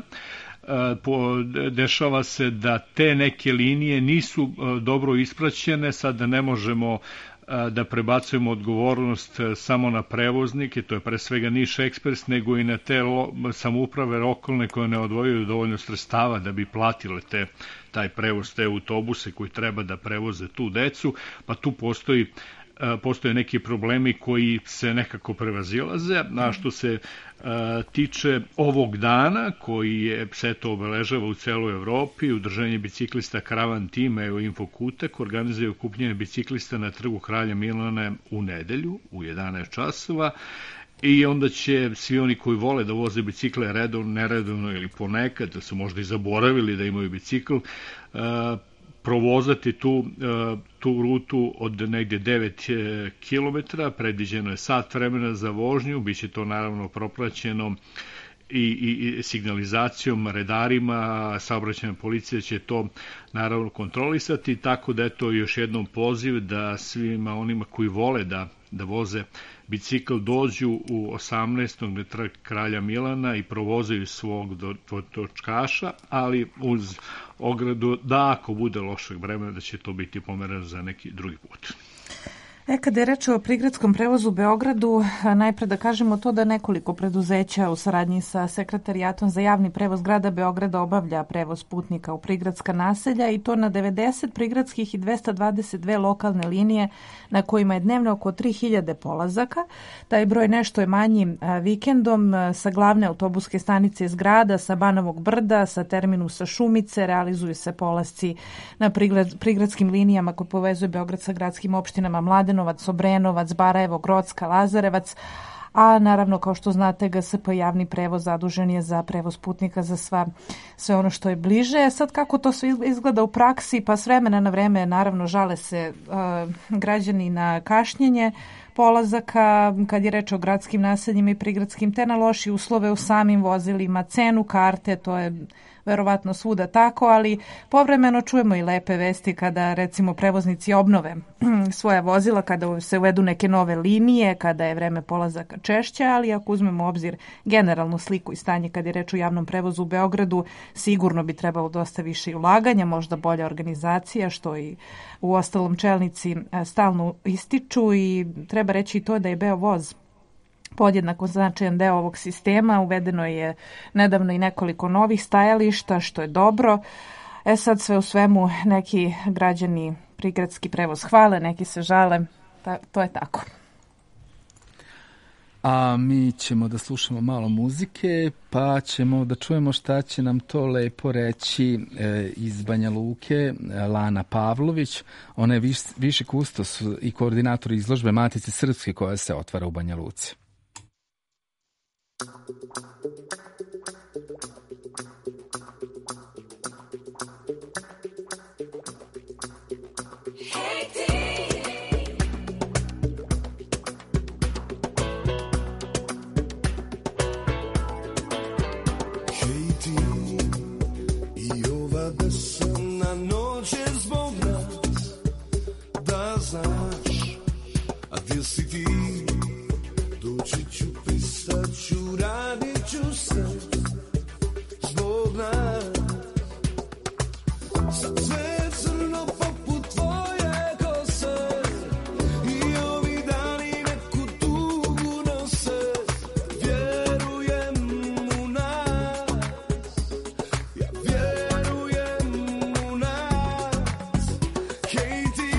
Dešava se da te neke linije nisu dobro ispraćene, sad da ne možemo da prebacujemo odgovornost samo na prevoznike, to je pre svega Niš Ekspres, nego i na te lo, samouprave lokalne koje ne odvojaju dovoljno sredstava da bi platile te, taj prevoz, te autobuse koji treba da prevoze tu decu, pa tu postoji postoje neki problemi koji se nekako prevazilaze, a što se a, tiče ovog dana koji je se to obeležava u celoj Evropi, udruženje biciklista Karavan Team i Infokutek organizuje okupljanje biciklista na trgu Kralja Milana u nedelju u jedanaest časova i onda će svi oni koji vole da voze bicikle redovno, neredovno ili ponekad, da su možda i zaboravili da imaju bicikl, a, provozati tu, tu rutu od negdje devet kilometara, predviđeno je sat vremena za vožnju, bit će to naravno propraćeno i, i, i signalizacijom, redarima, saobraćajna policija će to naravno kontrolisati, tako da je to još jednom poziv da svima onima koji vole da, da voze bicikl dođu u osamnaestog na trg Kralja Milana i provozaju svog do, do točkaša, ali uz ogradu da ako bude lošeg vremena da će to biti pomereno za neki drugi put. E, kada je reč o prigradskom prevozu u Beogradu, najpre da kažemo to da nekoliko preduzeća u saradnji sa Sekretarijatom za javni prevoz grada Beograda obavlja prevoz putnika u prigradska naselja i to na devedeset prigradskih i dvesta dvadeset dve lokalne linije na kojima je dnevno oko tri hiljade polazaka. Taj broj nešto je manji vikendom sa glavne autobuske stanice iz grada, sa Banovog Brda, sa terminusa Šumice, realizuju se polasci na prigrad, prigradskim linijama koje povezuje Beograd sa gradskim opštinama Mladen, Novac, Obrenovac, Barajevo, Grocka, Lazarevac, a naravno kao što znate G S P javni prevoz zadužen je za prevoz putnika za sva, sve ono što je bliže. Sad kako to sve izgleda u praksi, pa s vremena na vreme naravno žale se uh, građani na kašnjenje, polazaka, kad je reč o gradskim naseljima i prigradskim, te na loši uslove u samim vozilima, cenu karte, to je verovatno svuda tako, ali povremeno čujemo i lepe vesti kada recimo prevoznici obnove svoja vozila, kada se uvedu neke nove linije, kada je vreme polazaka češće, ali ako uzmemo u obzir generalnu sliku i stanje kad je reč o javnom prevozu u Beogradu, sigurno bi trebalo dosta više ulaganja, možda bolja organizacija, što i u ostalom čelnici stalno ističu, i treba reći i to da je Beovoz podjednako značajan deo ovog sistema. Uvedeno je nedavno i nekoliko novih stajališta, što je dobro. E sad sve u svemu neki građani prigradski prevoz hvale, neki se žale, ta, to je tako. A mi ćemo da slušamo malo muzike, pa ćemo da čujemo šta će nam to lepo reći e, iz Banja Luke Lana Pavlović. Ona je viš, viši kustos i koordinator izložbe Matice Srpske koja se otvara u Banja Luci. Besna noć je zbog nas, da znaš, a gdje si ti? Doći ću, pristat ću, radit ću se zbog nas. Sad sve je crno poput tvoje kose i ovi dani neku tugu nose. Vjerujem u nas, ja vjerujem u nas. Hej ti,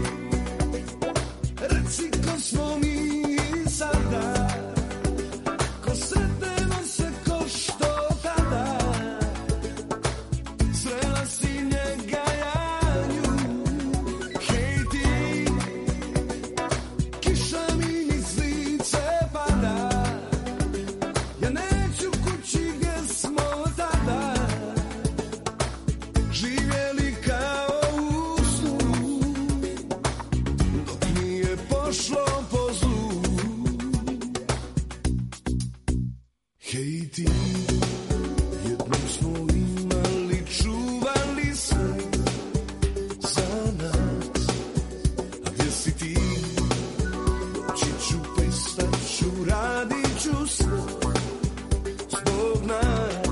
reci ko smo mi sada, ko sretnemo se ko što tada. Srela si njega, ja nju. Hej ti, kiša mi niz lice pada. Ja neću kući gdje smo tada živjeli kao u snu, dok nije pošlo po zlu. Hej ti, jednom smo imali, čuvali sve za nas. A gdje si ti? Doći ću, pristat ću, radit ću sve zbog nas.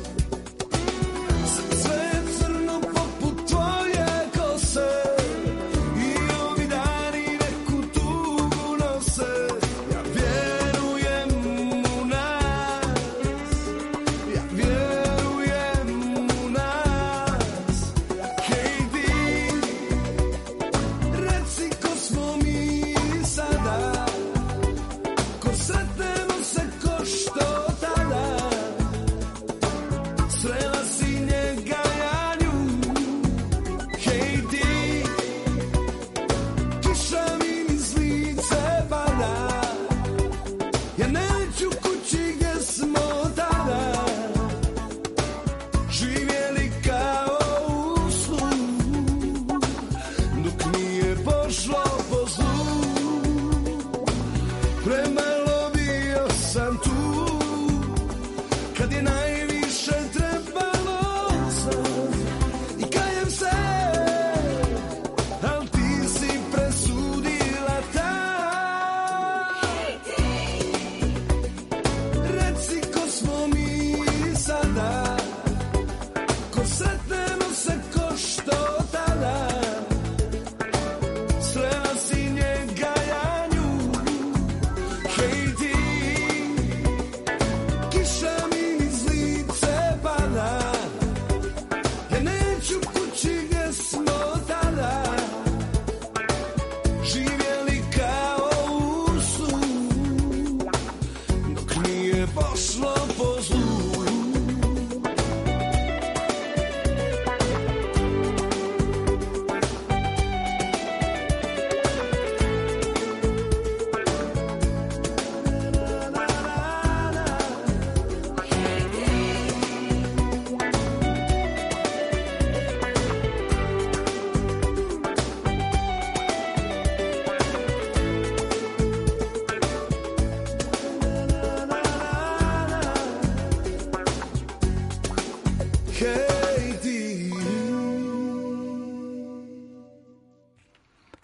Sad sve je crno poput tvoje kose i ovi dani neku tugu nose. Ja vjerujem u nas, ja vjerujem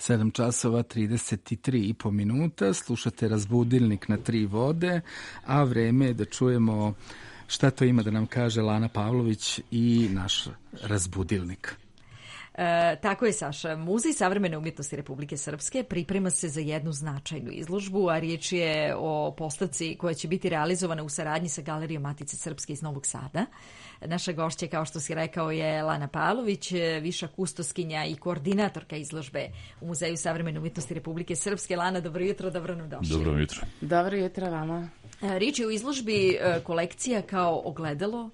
sedam časova trideset tri i po minuta, slušate Razbudilnik na tri vode, a vreme je da čujemo šta to ima da nam kaže Lana Pavlović i naš Razbudilnik. E, tako je, Saša. Muzej savremene umjetnosti Republike Srpske priprema se za jednu značajnu izložbu, a riječ je o postavci koja će biti realizovana u saradnji sa Galerijom Matice Srpske iz Novog Sada. Naša gošća, kao što si rekao, je Lana Pavlović, viša kustoskinja i koordinatorka izložbe u Muzeju savremene umjetnosti Republike Srpske. Lana, dobro jutro, dobro nam došli. Dobro jutro. Dobro jutro vama. Riječ je u izložbi kolekcija kao ogledalo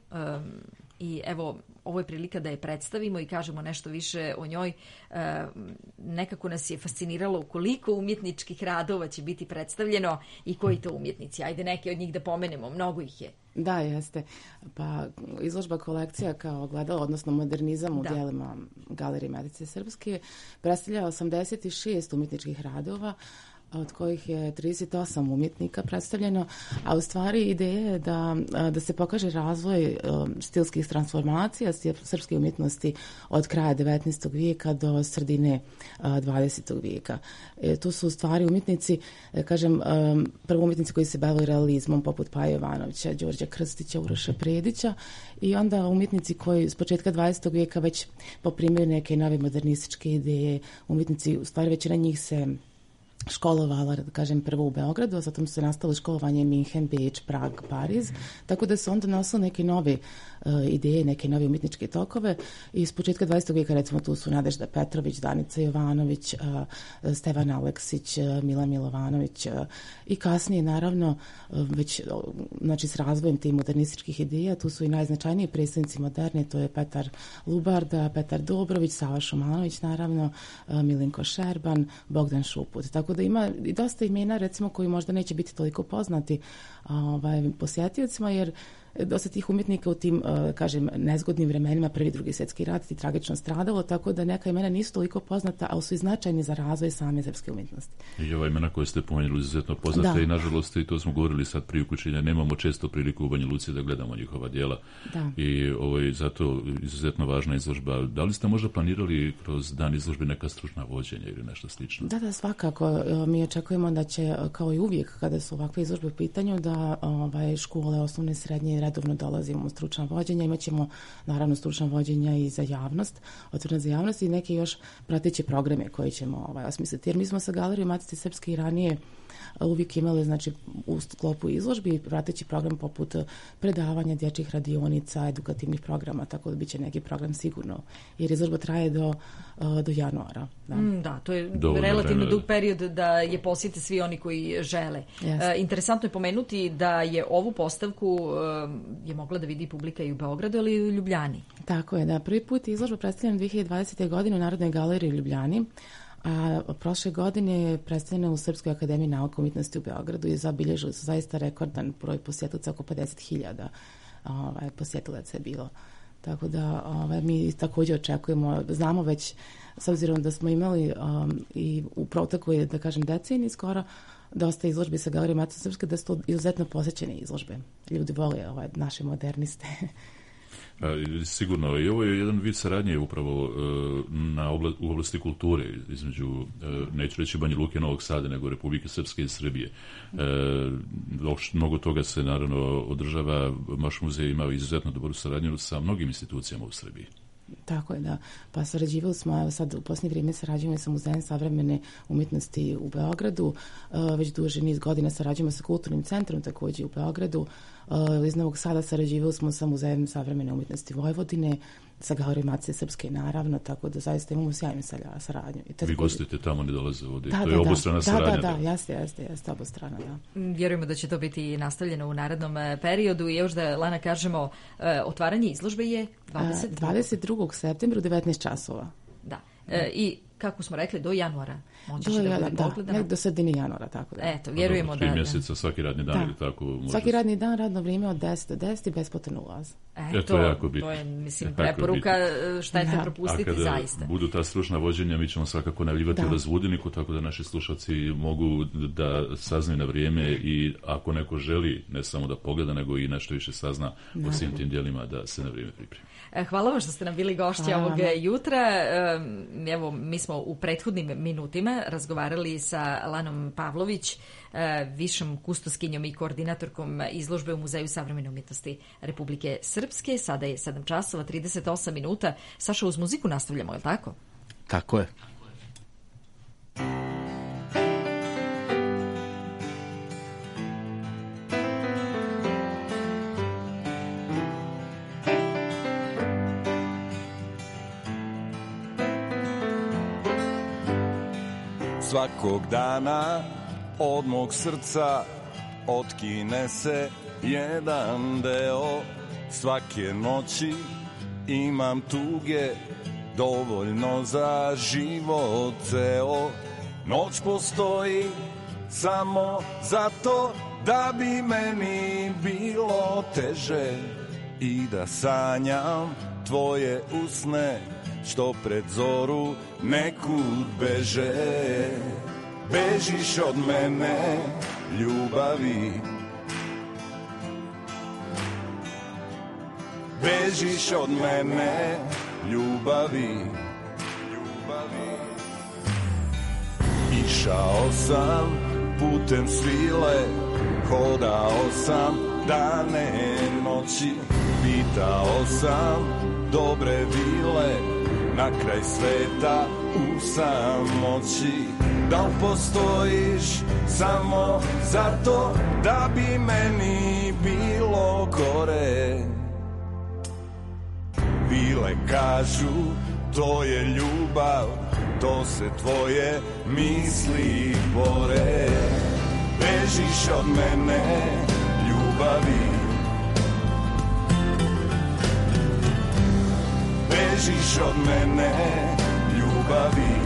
i evo, ovo je prilika da je predstavimo i kažemo nešto više o njoj. E, nekako nas je fasciniralo koliko umjetničkih radova će biti predstavljeno i koji to umjetnici. Ajde neke od njih da pomenemo, mnogo ih je. Da, jeste. Pa izložba kolekcija kao ogledalo, odnosno modernizam u Da. dijelima Galerije Matice Srpske, predstavlja osamdeset šest umjetničkih radova, od kojih je trideset osam umjetnika predstavljeno, a u stvari ideja je da, da se pokaže razvoj um, stilskih transformacija srpske umjetnosti od kraja devetnaestog vijeka do sredine uh, dvadesetog vijeka. E, tu su u stvari umjetnici, e, kažem, um, prvo umjetnici koji se bavili realizmom, poput Paje Jovanovića, Đorđa Krstića, Uroša Predića, i onda umjetnici koji s početka dvadesetog vijeka već poprimaju neke nove modernističke ideje. Umjetnici, u stvari većina njih se školovala, da kažem, prvo u Beogradu, a zatim se nastalo školovanje Minhen, Beč, Prag, Pariz, tako da su onda nosili neke nove uh, ideje, neke nove umjetničke tokove i s početka dvadesetog vijeka, recimo, tu su Nadežda Petrović, Danica Jovanović, uh, Stevan Aleksić, uh, Milan Milovanović uh, i kasnije, naravno, uh, već, uh, znači, s razvojem tih modernističkih ideja, tu su i najznačajniji predstavnici moderne, to je Petar Lubarda, Petar Dobrović, Sava Šumanović, naravno, uh, Milinko Šerban, Bogdan Šuput. Tako da ima i dosta imena, recimo, koji možda neće biti toliko poznati ovaj, posjetiocima, jer dosta tih umjetnika u tim, uh, kažem, nezgodnim vremenima, prvi, drugi svjetski rat, i tragično stradalo, tako da neka imena nisu toliko poznata, ali su i značajni za razvoj same srpske umjetnosti. I ova imena koje ste pomenuli izuzetno poznate Da. i nažalost, i to smo govorili sad prije uključenja, nemamo često priliku u Banja Luci da gledamo njihova djela. Da. I ovo je zato izuzetno važna izložba. Da li ste možda planirali kroz dan izložbe neka stručna vođenja ili nešto slično? Da, da, svakako. Mi očekujemo da će, kao i uvijek kada su ovakve izložbe u pitanju, da ovaj, škole, osnovne, srednje redovno dolazimo u stručna vođenja. Imaćemo, naravno, stručna vođenja i za javnost, otvorena za javnost, i neke još prateće programe koje ćemo ovaj, osmisliti. Jer mi smo sa Galerijom Matice Srpske i ranije uvijek imali, znači, u sklopu izložbi prateći program poput predavanja, dječjih radionica, edukativnih programa, tako da bit će neki program sigurno, jer izložba traje do, do januara. Da, mm, da to je Dovoljno relativno vreme. dug period da je posjete svi oni koji žele. Jeste. E, interesantno je pomenuti da je ovu postavku e, je mogla da vidi publika i u Beogradu, ali i u Ljubljani. Tako je, da. Prvi put je izložba predstavljena dvije hiljade dvadesete. godine u Narodnoj galeriji u Ljubljani, a prošle godine je predstavljena u Srpskoj akademiji nauka i umjetnosti u Beogradu i zabilježili su zaista rekordan broj posjetilaca, oko pedeset hiljada ovaj, posjetilaca je bilo. Tako da ovaj, mi također očekujemo, znamo već, s obzirom da smo imali um, i u protekloj, da kažem, deceniji skoro, dosta izložbi sa Galerijom Matice Srpske, da su to izuzetno posjećene izložbe. Ljudi vole ovaj, naše moderniste. A, sigurno, i ovo je jedan vid saradnje upravo e, na obla, u oblasti kulture između, e, neću reći Banja Luke, Novog Sada, nego Republike Srpske i Srbije. E, mnogo toga se naravno održava, naš muzej ima izuzetno dobru saradnju sa mnogim institucijama u Srbiji. Tako je, da. Pa sarađivali smo, evo sad u posljednje vrijeme sarađujemo sa Muzejem savremene umjetnosti u Beogradu, uh, već duže niz godina sarađujemo sa Kulturnim centrom također u Beogradu, uh, iz Novog Sada sarađivali smo sa Muzejem savremene umjetnosti Vojvodine, sa Galerijom Matice Srpske, naravno, tako da zaista imamo sjajnu saradnju. I Vi gostujete tamo, ne dolaze ovdje, da, to da, je obostrana da, saradnja. Da, da, da, jeste, jeste, jeste obostrana, da. Vjerujemo da će to biti nastavljeno u narednom periodu i još da, Lana, kažemo, otvaranje izložbe je dvadeset dvadeset drugog septembra u devetnaest časova. Da, e, i kako smo rekli, do januara moći do, će da ja, bude da, pogledano. do sredine januara, tako da. Eto, vjerujemo Tri da... mjeseca, svaki radni dan, da. ili tako? Može Svaki radni dan, radno vrijeme od deset do deset i besplatan ulaz. Eto, e, to je jako bitno. To je, mislim, preporuka, štete da. propustiti, A kada zaista. budu ta stručna vođenja, mi ćemo svakako najavljivati u Razbudilniku, tako da naši slušalci mogu da saznaju na vrijeme i ako neko želi ne samo da pogleda, nego i nešto više sazna o svim tim djelima, da se na vrijeme pripremi. Hvala vam što ste nam bili gošći ovog jutra. Evo, mi smo smo u prethodnim minutima razgovarali sa Lanom Pavlović, višom kustoskinjom i koordinatorkom izložbe u Muzeju savremene umjetnosti Republike Srpske. Sada je sedam časova trideset osam minuta. Saša, uz muziku nastavljamo, je li tako? Tako je. Svakog dana od mog srca otkine se jedan deo. Svake noći imam tuge dovoljno za život ceo. Noć postoji samo zato da bi meni bilo teže i da sanjam tvoje usne što pred zoru nekud beže. Bežiš od mene, ljubavi, bežiš od mene, ljubavi, ljubavi. Išao sam putem svile, hodao sam dane noći, pitao sam dobre vile, na kraj sveta u samoći. Da li postojiš samo zato da bi meni bilo gore? Vile kažu to je ljubav, to se tvoje misli bore. Bežiš od mene, ljubavi, bežiš od mene, ljubavi.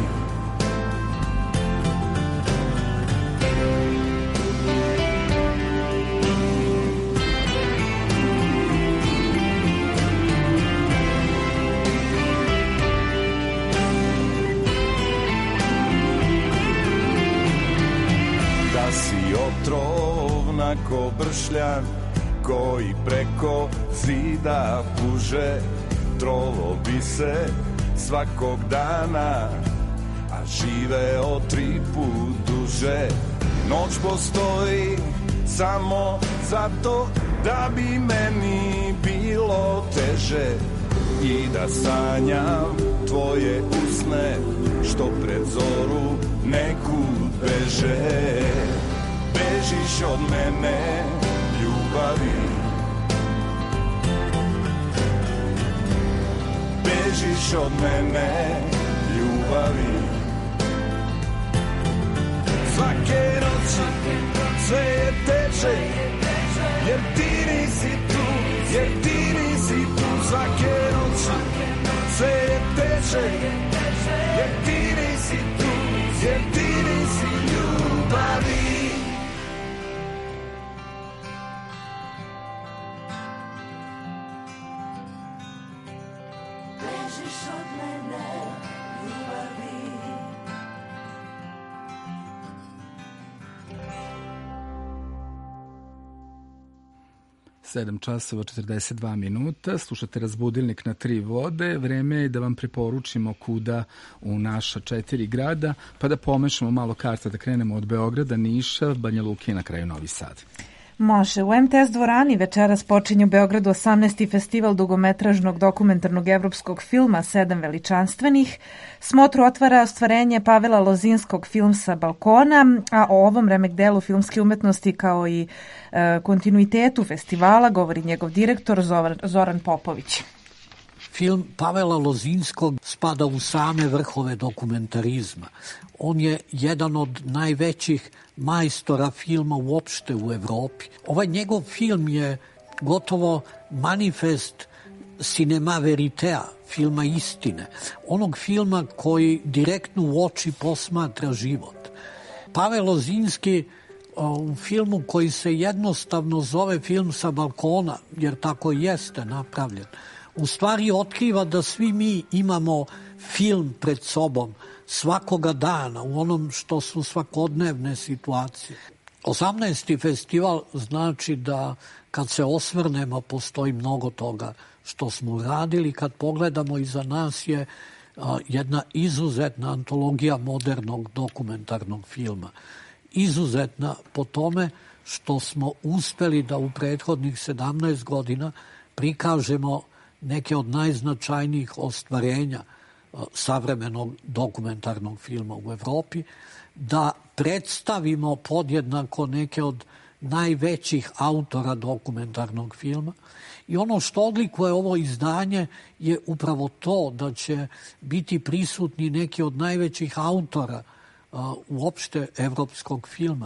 Da si otrovna ko bršljan koji preko zida puže, trovo bi se svakog dana, a živeo tri put duže. Noć postoji samo zato da bi meni bilo teže i da sanjam tvoje usne što pred zoru nekud beže. Bežiš od mene, ljubavi, bežiš od mene, ljubavi. Svake noći sve je teže, jer ti nisi tu, jer ti nisi tu. Svake noći sve je teže, jer ti nisi tu, jer ti nisi ljubavi. sedam časova četrdeset dva minuta, slušate Razbudilnik na tri vode, vreme je da vam preporučimo kuda u naša četiri grada, pa da pomešamo malo karta, da krenemo od Beograda, Niša, Banja Luke i na kraju Novi Sad. Može. U em te es dvorani večeras počinje u Beogradu osamnaesti festival dugometražnog dokumentarnog evropskog filma Sedam veličanstvenih. Smotru otvara ostvarenje Pavela Lozinskog Film sa balkona, a o ovom remek delu filmske umetnosti kao i e, kontinuitetu festivala govori njegov direktor Zoran, Zoran Popović. Film Pavela Lozinskog spada u same vrhove dokumentarizma. On je jedan od najvećih majstora filma uopšte u Evropi. Ovaj njegov film je gotovo manifest cinema veritea, filma istine. Onog filma koji direktno u oči posmatra život. Pavel Lozinski u filmu koji se jednostavno zove Film sa balkona, jer tako jeste napravljen, u stvari otkriva da svi mi imamo film pred sobom svakoga dana u onom što su svakodnevne situacije. osamnaesti festival znači da kad se osvrnemo postoji mnogo toga što smo radili, kad pogledamo iza nas je jedna izuzetna antologija modernog dokumentarnog filma. Izuzetna po tome što smo uspeli da u prethodnih sedamnaest godina prikažemo neke od najznačajnijih ostvarenja savremenog dokumentarnog filma u Evropi, da predstavimo podjednako neke od najvećih autora dokumentarnog filma. I ono što odlikuje ovo izdanje je upravo to da će biti prisutni neki od najvećih autora a, uopšte evropskog filma.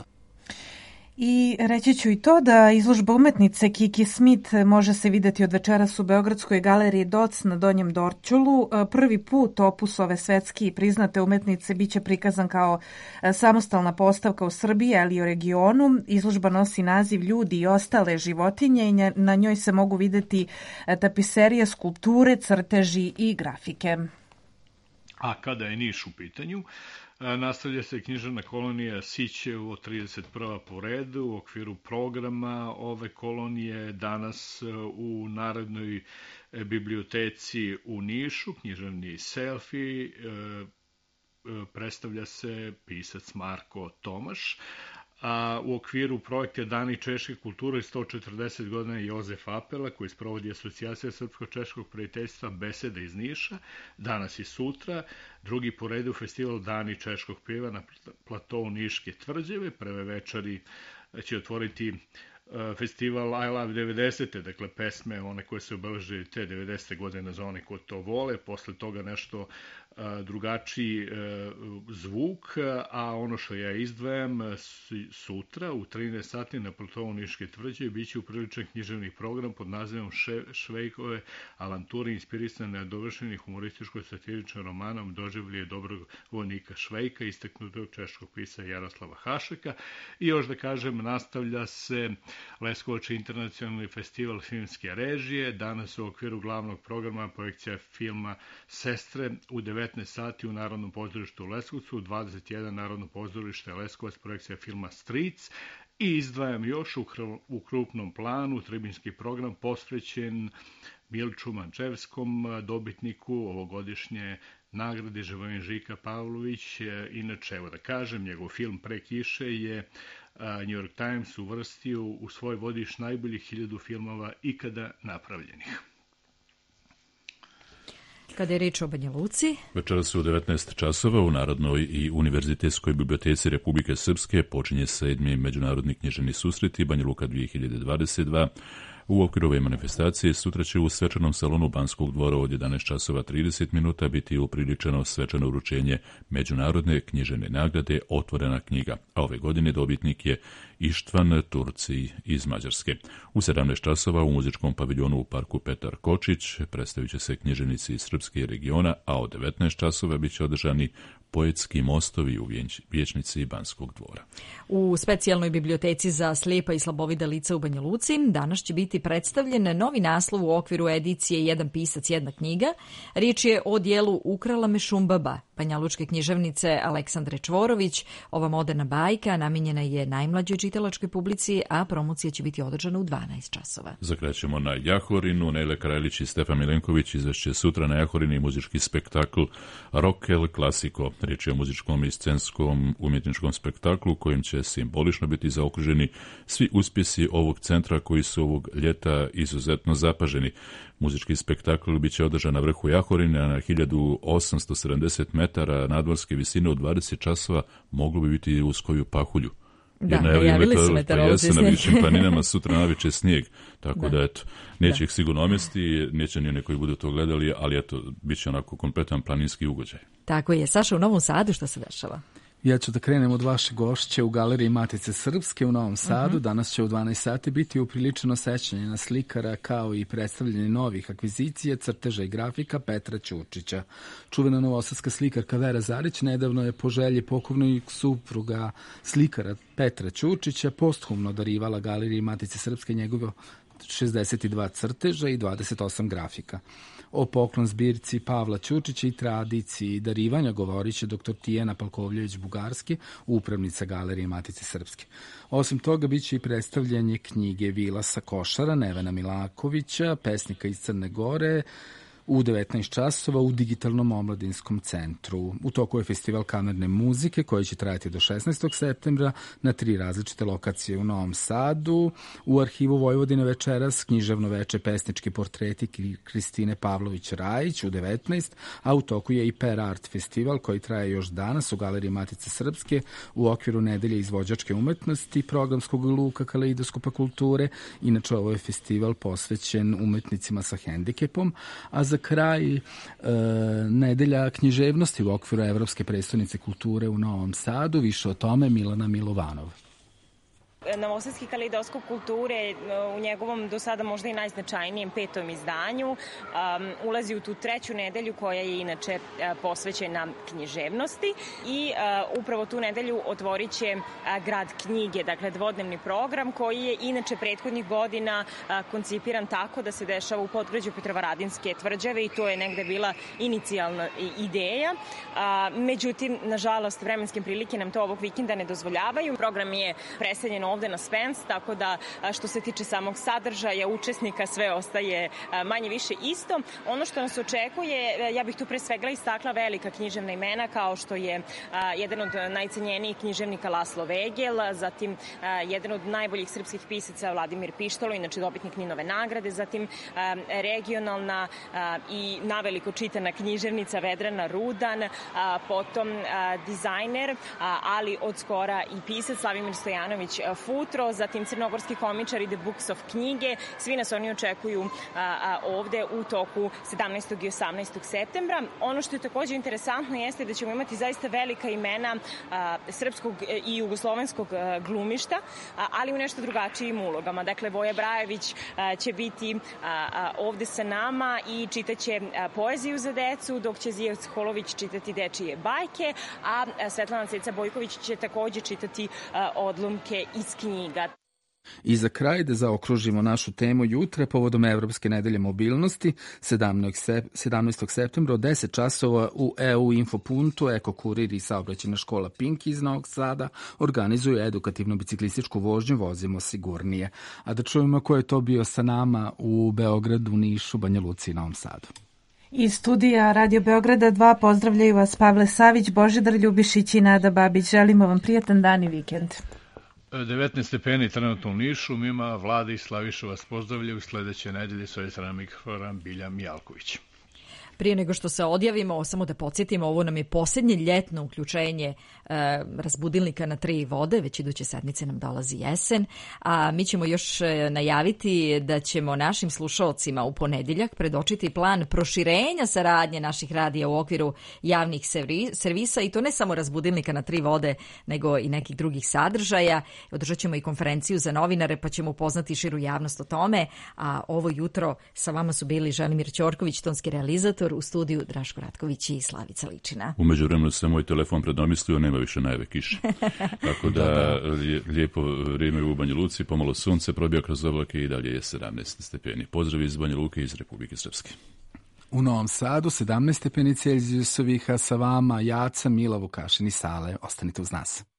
I reći ću i to da izložba umetnice Kiki Smith može se videti od večeras u Beogradskoj galeriji Doc na Donjem Dorćolu. Prvi put opus ove svetski priznate umetnice biće prikazan kao samostalna postavka u Srbiji, ali i u regionu. Izložba nosi naziv Ljudi i ostale životinje i na njoj se mogu videti tapiserije, skulpture, crteži i grafike. A kada je Niš u pitanju, nastavlja se književna kolonija Sićevo trideset prva po redu u okviru programa ove kolonije danas u Narodnoj biblioteci u Nišu, književni selfie, predstavlja se pisac Marko Tomaš, a u okviru projekta Dani češke kulture sto četrdeset godina Jozef Apela, koji sprovodi Asocijacija srpsko-češkog prijateljstva Beseda iz Niša, danas i sutra. Drugi po redu festival Dani češkog pjeva na platovu Niške tvrđave. Prve večeri će otvoriti festival I Love devedesete, dakle pesme one koje se obeležili te devedesete godine za one ko to vole, posle toga nešto drugačiji zvuk, a ono što ja izdvajam sutra u trinaest sati na platovu Niške tvrđave biće upriličan književni program pod nazivom Švejkove avanture inspirisane dovršenih humorističko-satiričnim romanom Doživlje dobrog vojnika Švejka, istaknutog češkog pisa Jaroslava Hašeka. I još da kažem, nastavlja se Leskovački internacionalni festival filmske režije. Danas u okviru glavnog programa projekcija filma Sestre u devetnaest sati u Narodnom pozorištu u Leskovcu, u dvadeset jedan Narodno pozorište Leskovac, projekcija filma Stric. I izdvajam još u, u krupnom planu tribinski program posvećen Milču Mančevskom, dobitniku ovogodišnje nagrade Živojin Žika Pavlović. Inače, evo da kažem, njegov film Pre kiše je New York Times uvrstio u svoj vodič najboljih hiljadu filmova ikada napravljenih. Kada je reč o Banja Luci? Večeras u devetnaest časova u Narodnoj i univerzitetskoj biblioteci Republike Srpske počinje sedmi međunarodni književni susreti Banja Luka dve hiljade dvadeset dva. U okviru ove manifestacije sutra će u svečanom salonu Banskog dvora od jedanaest časova trideset minuta biti upriličeno svečano uručenje međunarodne književne nagrade Otvorena knjiga, a ove godine dobitnik je Ištvan Turci iz Mađarske. U sedamnaest časova u muzičkom paviljonu u parku Petar Kočić predstavit će se književnici iz srpske regiona, a od devetnaest časova biće održani poetski mostovi u vijećnici Banskog dvora. U specijalnoj biblioteci za slijepa i slabovida lica u Banja Luci danas će biti predstavljen novi naslov u okviru edicije Jedan pisac, jedna knjiga. Riječ je o dijelu Ukrala me Šumbaba, banjalučke književnice Aleksandre Čvorović. Ova moderna bajka namijenjena je najmlađoj čitalačkoj publici, a promocija će biti održana u dvanaest časova. Zakrećemo na Jahorinu. Nejle Kraljić i Stefan Milenković izvešće sutra na Jahorini muzički spektakl Rock el Clasico. Riječ je o muzičkom i scenskom umjetničkom spektaklu kojim će simbolično biti zaokruženi svi uspjesi ovog centra koji su ovog ljeta izuzetno zapaženi. Muzički spektakl biće održan na vrhu Jahorina na hiljadu osamsto sedamdeset metara nadmorske visine. U dvadeset časova moglo bi biti uz koju pahulju. Da, najavili su meteorolozi snijeg. Na višim planinama sutra naviče snijeg, tako da, da eto, neće da. ih sigurno omesti, neće ni oni koji budu to gledali, ali eto, bit će onako kompletan planinski ugođaj. Tako je. Saša, u Novom Sadu što se dešava? Ja ću da krenem od vaše gošće u galeriji Matice Srpske u Novom Sadu. Uh-huh. Danas će u dvanaest sati biti upriličeno sećanje na slikara kao i predstavljanje novih akvizicija, crteža i grafika Petra Ćurčića. Čuvena novosadska slikarka Vera Zarić nedavno je po želji pokojnog supruga slikara Petra Ćurčića posthumno darivala galeriji Matice Srpske njegovo šezdeset dva crteža i dvadeset osam grafika. O poklon zbirci Pavla Ćurčića i tradiciji darivanja govorit će doktor Tijana Palkovljević-Bugarski, upravnica galerije Matice Srpske. Osim toga, bit će i predstavljanje knjige Vilasa Košara, Nevena Milakovića, pesnika iz Crne Gore, u devetnaest časova u Digitalnom omladinskom centru. U toku je festival kamerne muzike koji će trajati do šesnaestog septembra na tri različite lokacije u Novom Sadu. U Arhivu Vojvodine večeras književno veče pesnički portreti Kristine Pavlović-Rajić u devetnaest, a u toku je i Per Art festival koji traje još danas u Galeriji Matice Srpske u okviru nedelje izvođačke umetnosti programskog luka Kaleidoskopa kulture. Inače, ovo je festival posvećen umetnicima sa hendikepom, a za kraj e, nedelja književnosti u okviru Evropske prestonice kulture u Novom Sadu. Više o tome Milana Milovanov. Novosadski kaleidoskop kulture u njegovom do sada možda i najznačajnijem petom izdanju um, ulazi u tu treću nedelju koja je inače uh, posvećena književnosti i uh, upravo tu nedelju otvorit će uh, grad knjige, dakle dvodnevni program koji je inače prethodnih godina uh, koncipiran tako da se dešava u podgrađu Petrovaradinske tvrđave i to je negde bila inicijalna ideja. Uh, međutim, nažalost, vremenske prilike nam to ovog vikenda ne dozvoljavaju. Program je preseljen ovde na Spens, tako da što se tiče samog sadržaja, učesnika, sve ostaje manje više isto. Ono što nas očekuje, ja bih tu pre svega istakla velika književna imena kao što je jedan od najcenjenijih književnika Laslo Vegel, zatim jedan od najboljih srpskih pisaca Vladimir Pištalo, inače dobitnik Ninove nagrade, zatim regionalna i naveliko čitana književnica Vedrana Rudan, potom dizajner, ali od skora i pisac Slavimir Stojanović Futro, zatim crnogorski komičar i The Books of knjige. Svi nas oni očekuju a, a, ovde u toku sedamnaestog i osamnaestog septembra. Ono što je takođe interesantno jeste da ćemo imati zaista velika imena a, srpskog i jugoslovenskog a, glumišta, a, ali u nešto drugačijim ulogama. Dakle, Voja Brajević a, će biti a, a, ovde sa nama i čitaće a, poeziju za decu, dok će Zijac Holović čitati dečije bajke, a, a Svetlana Ceca Bojković će takođe čitati a, odlomke iz knjiga. I za kraj da zaokružimo našu temu jutra povodom Evropske nedelje mobilnosti sedamnaestog septembra od deset časova u E U Infopunktu Eko Kurir i saobraćajna škola Pink iz Novog Sada organizuju edukativnu biciklističku vožnju Vozimo sigurnije. A da čujemo ko je to bio sa nama u Beogradu, Nišu, Banja Luci i Novom Sadu. Iz studija Radio Beograda dva pozdravljaju vas Pavle Savić, Božidar Ljubišić i Nada Babić. Želimo vam prijatan dan i vikend. devetnaest stepeni trenutno u Nišu, mima Vlada i Slaviša vas pozdravljaju sledeće nedelje s ove strane mikrofona Bilja Mijalković. Prije nego što se odjavimo, samo da podsjetimo, ovo nam je posljednje ljetno uključenje e, razbudilnika na tri vode, već iduće sedmice nam dolazi jesen, a mi ćemo još najaviti da ćemo našim slušalcima u ponedjeljak predočiti plan proširenja saradnje naših radija u okviru javnih servisa i to ne samo razbudilnika na tri vode, nego i nekih drugih sadržaja. Održat ćemo i konferenciju za novinare, pa ćemo upoznati širu javnost o tome, a ovo jutro sa vama su bili Želimir Ćorković, tonski realizator, u studiju Draško Ratković i Slavica Ličina. U međuvremenu se moj telefon predomislio, nema više najave kiše. Tako da lijepo vrijeme u Banja Luci, pomalo sunce probija kroz oblake i dalje je sedamnaest stepeni. Pozdrav iz Banja Luke iz Republike Srpske. U Novom Sadu sedamnaest stepeni Celzijusovih, a sa vama Jaca, Mila, Vukašin i Sale. Ostanite uz nas.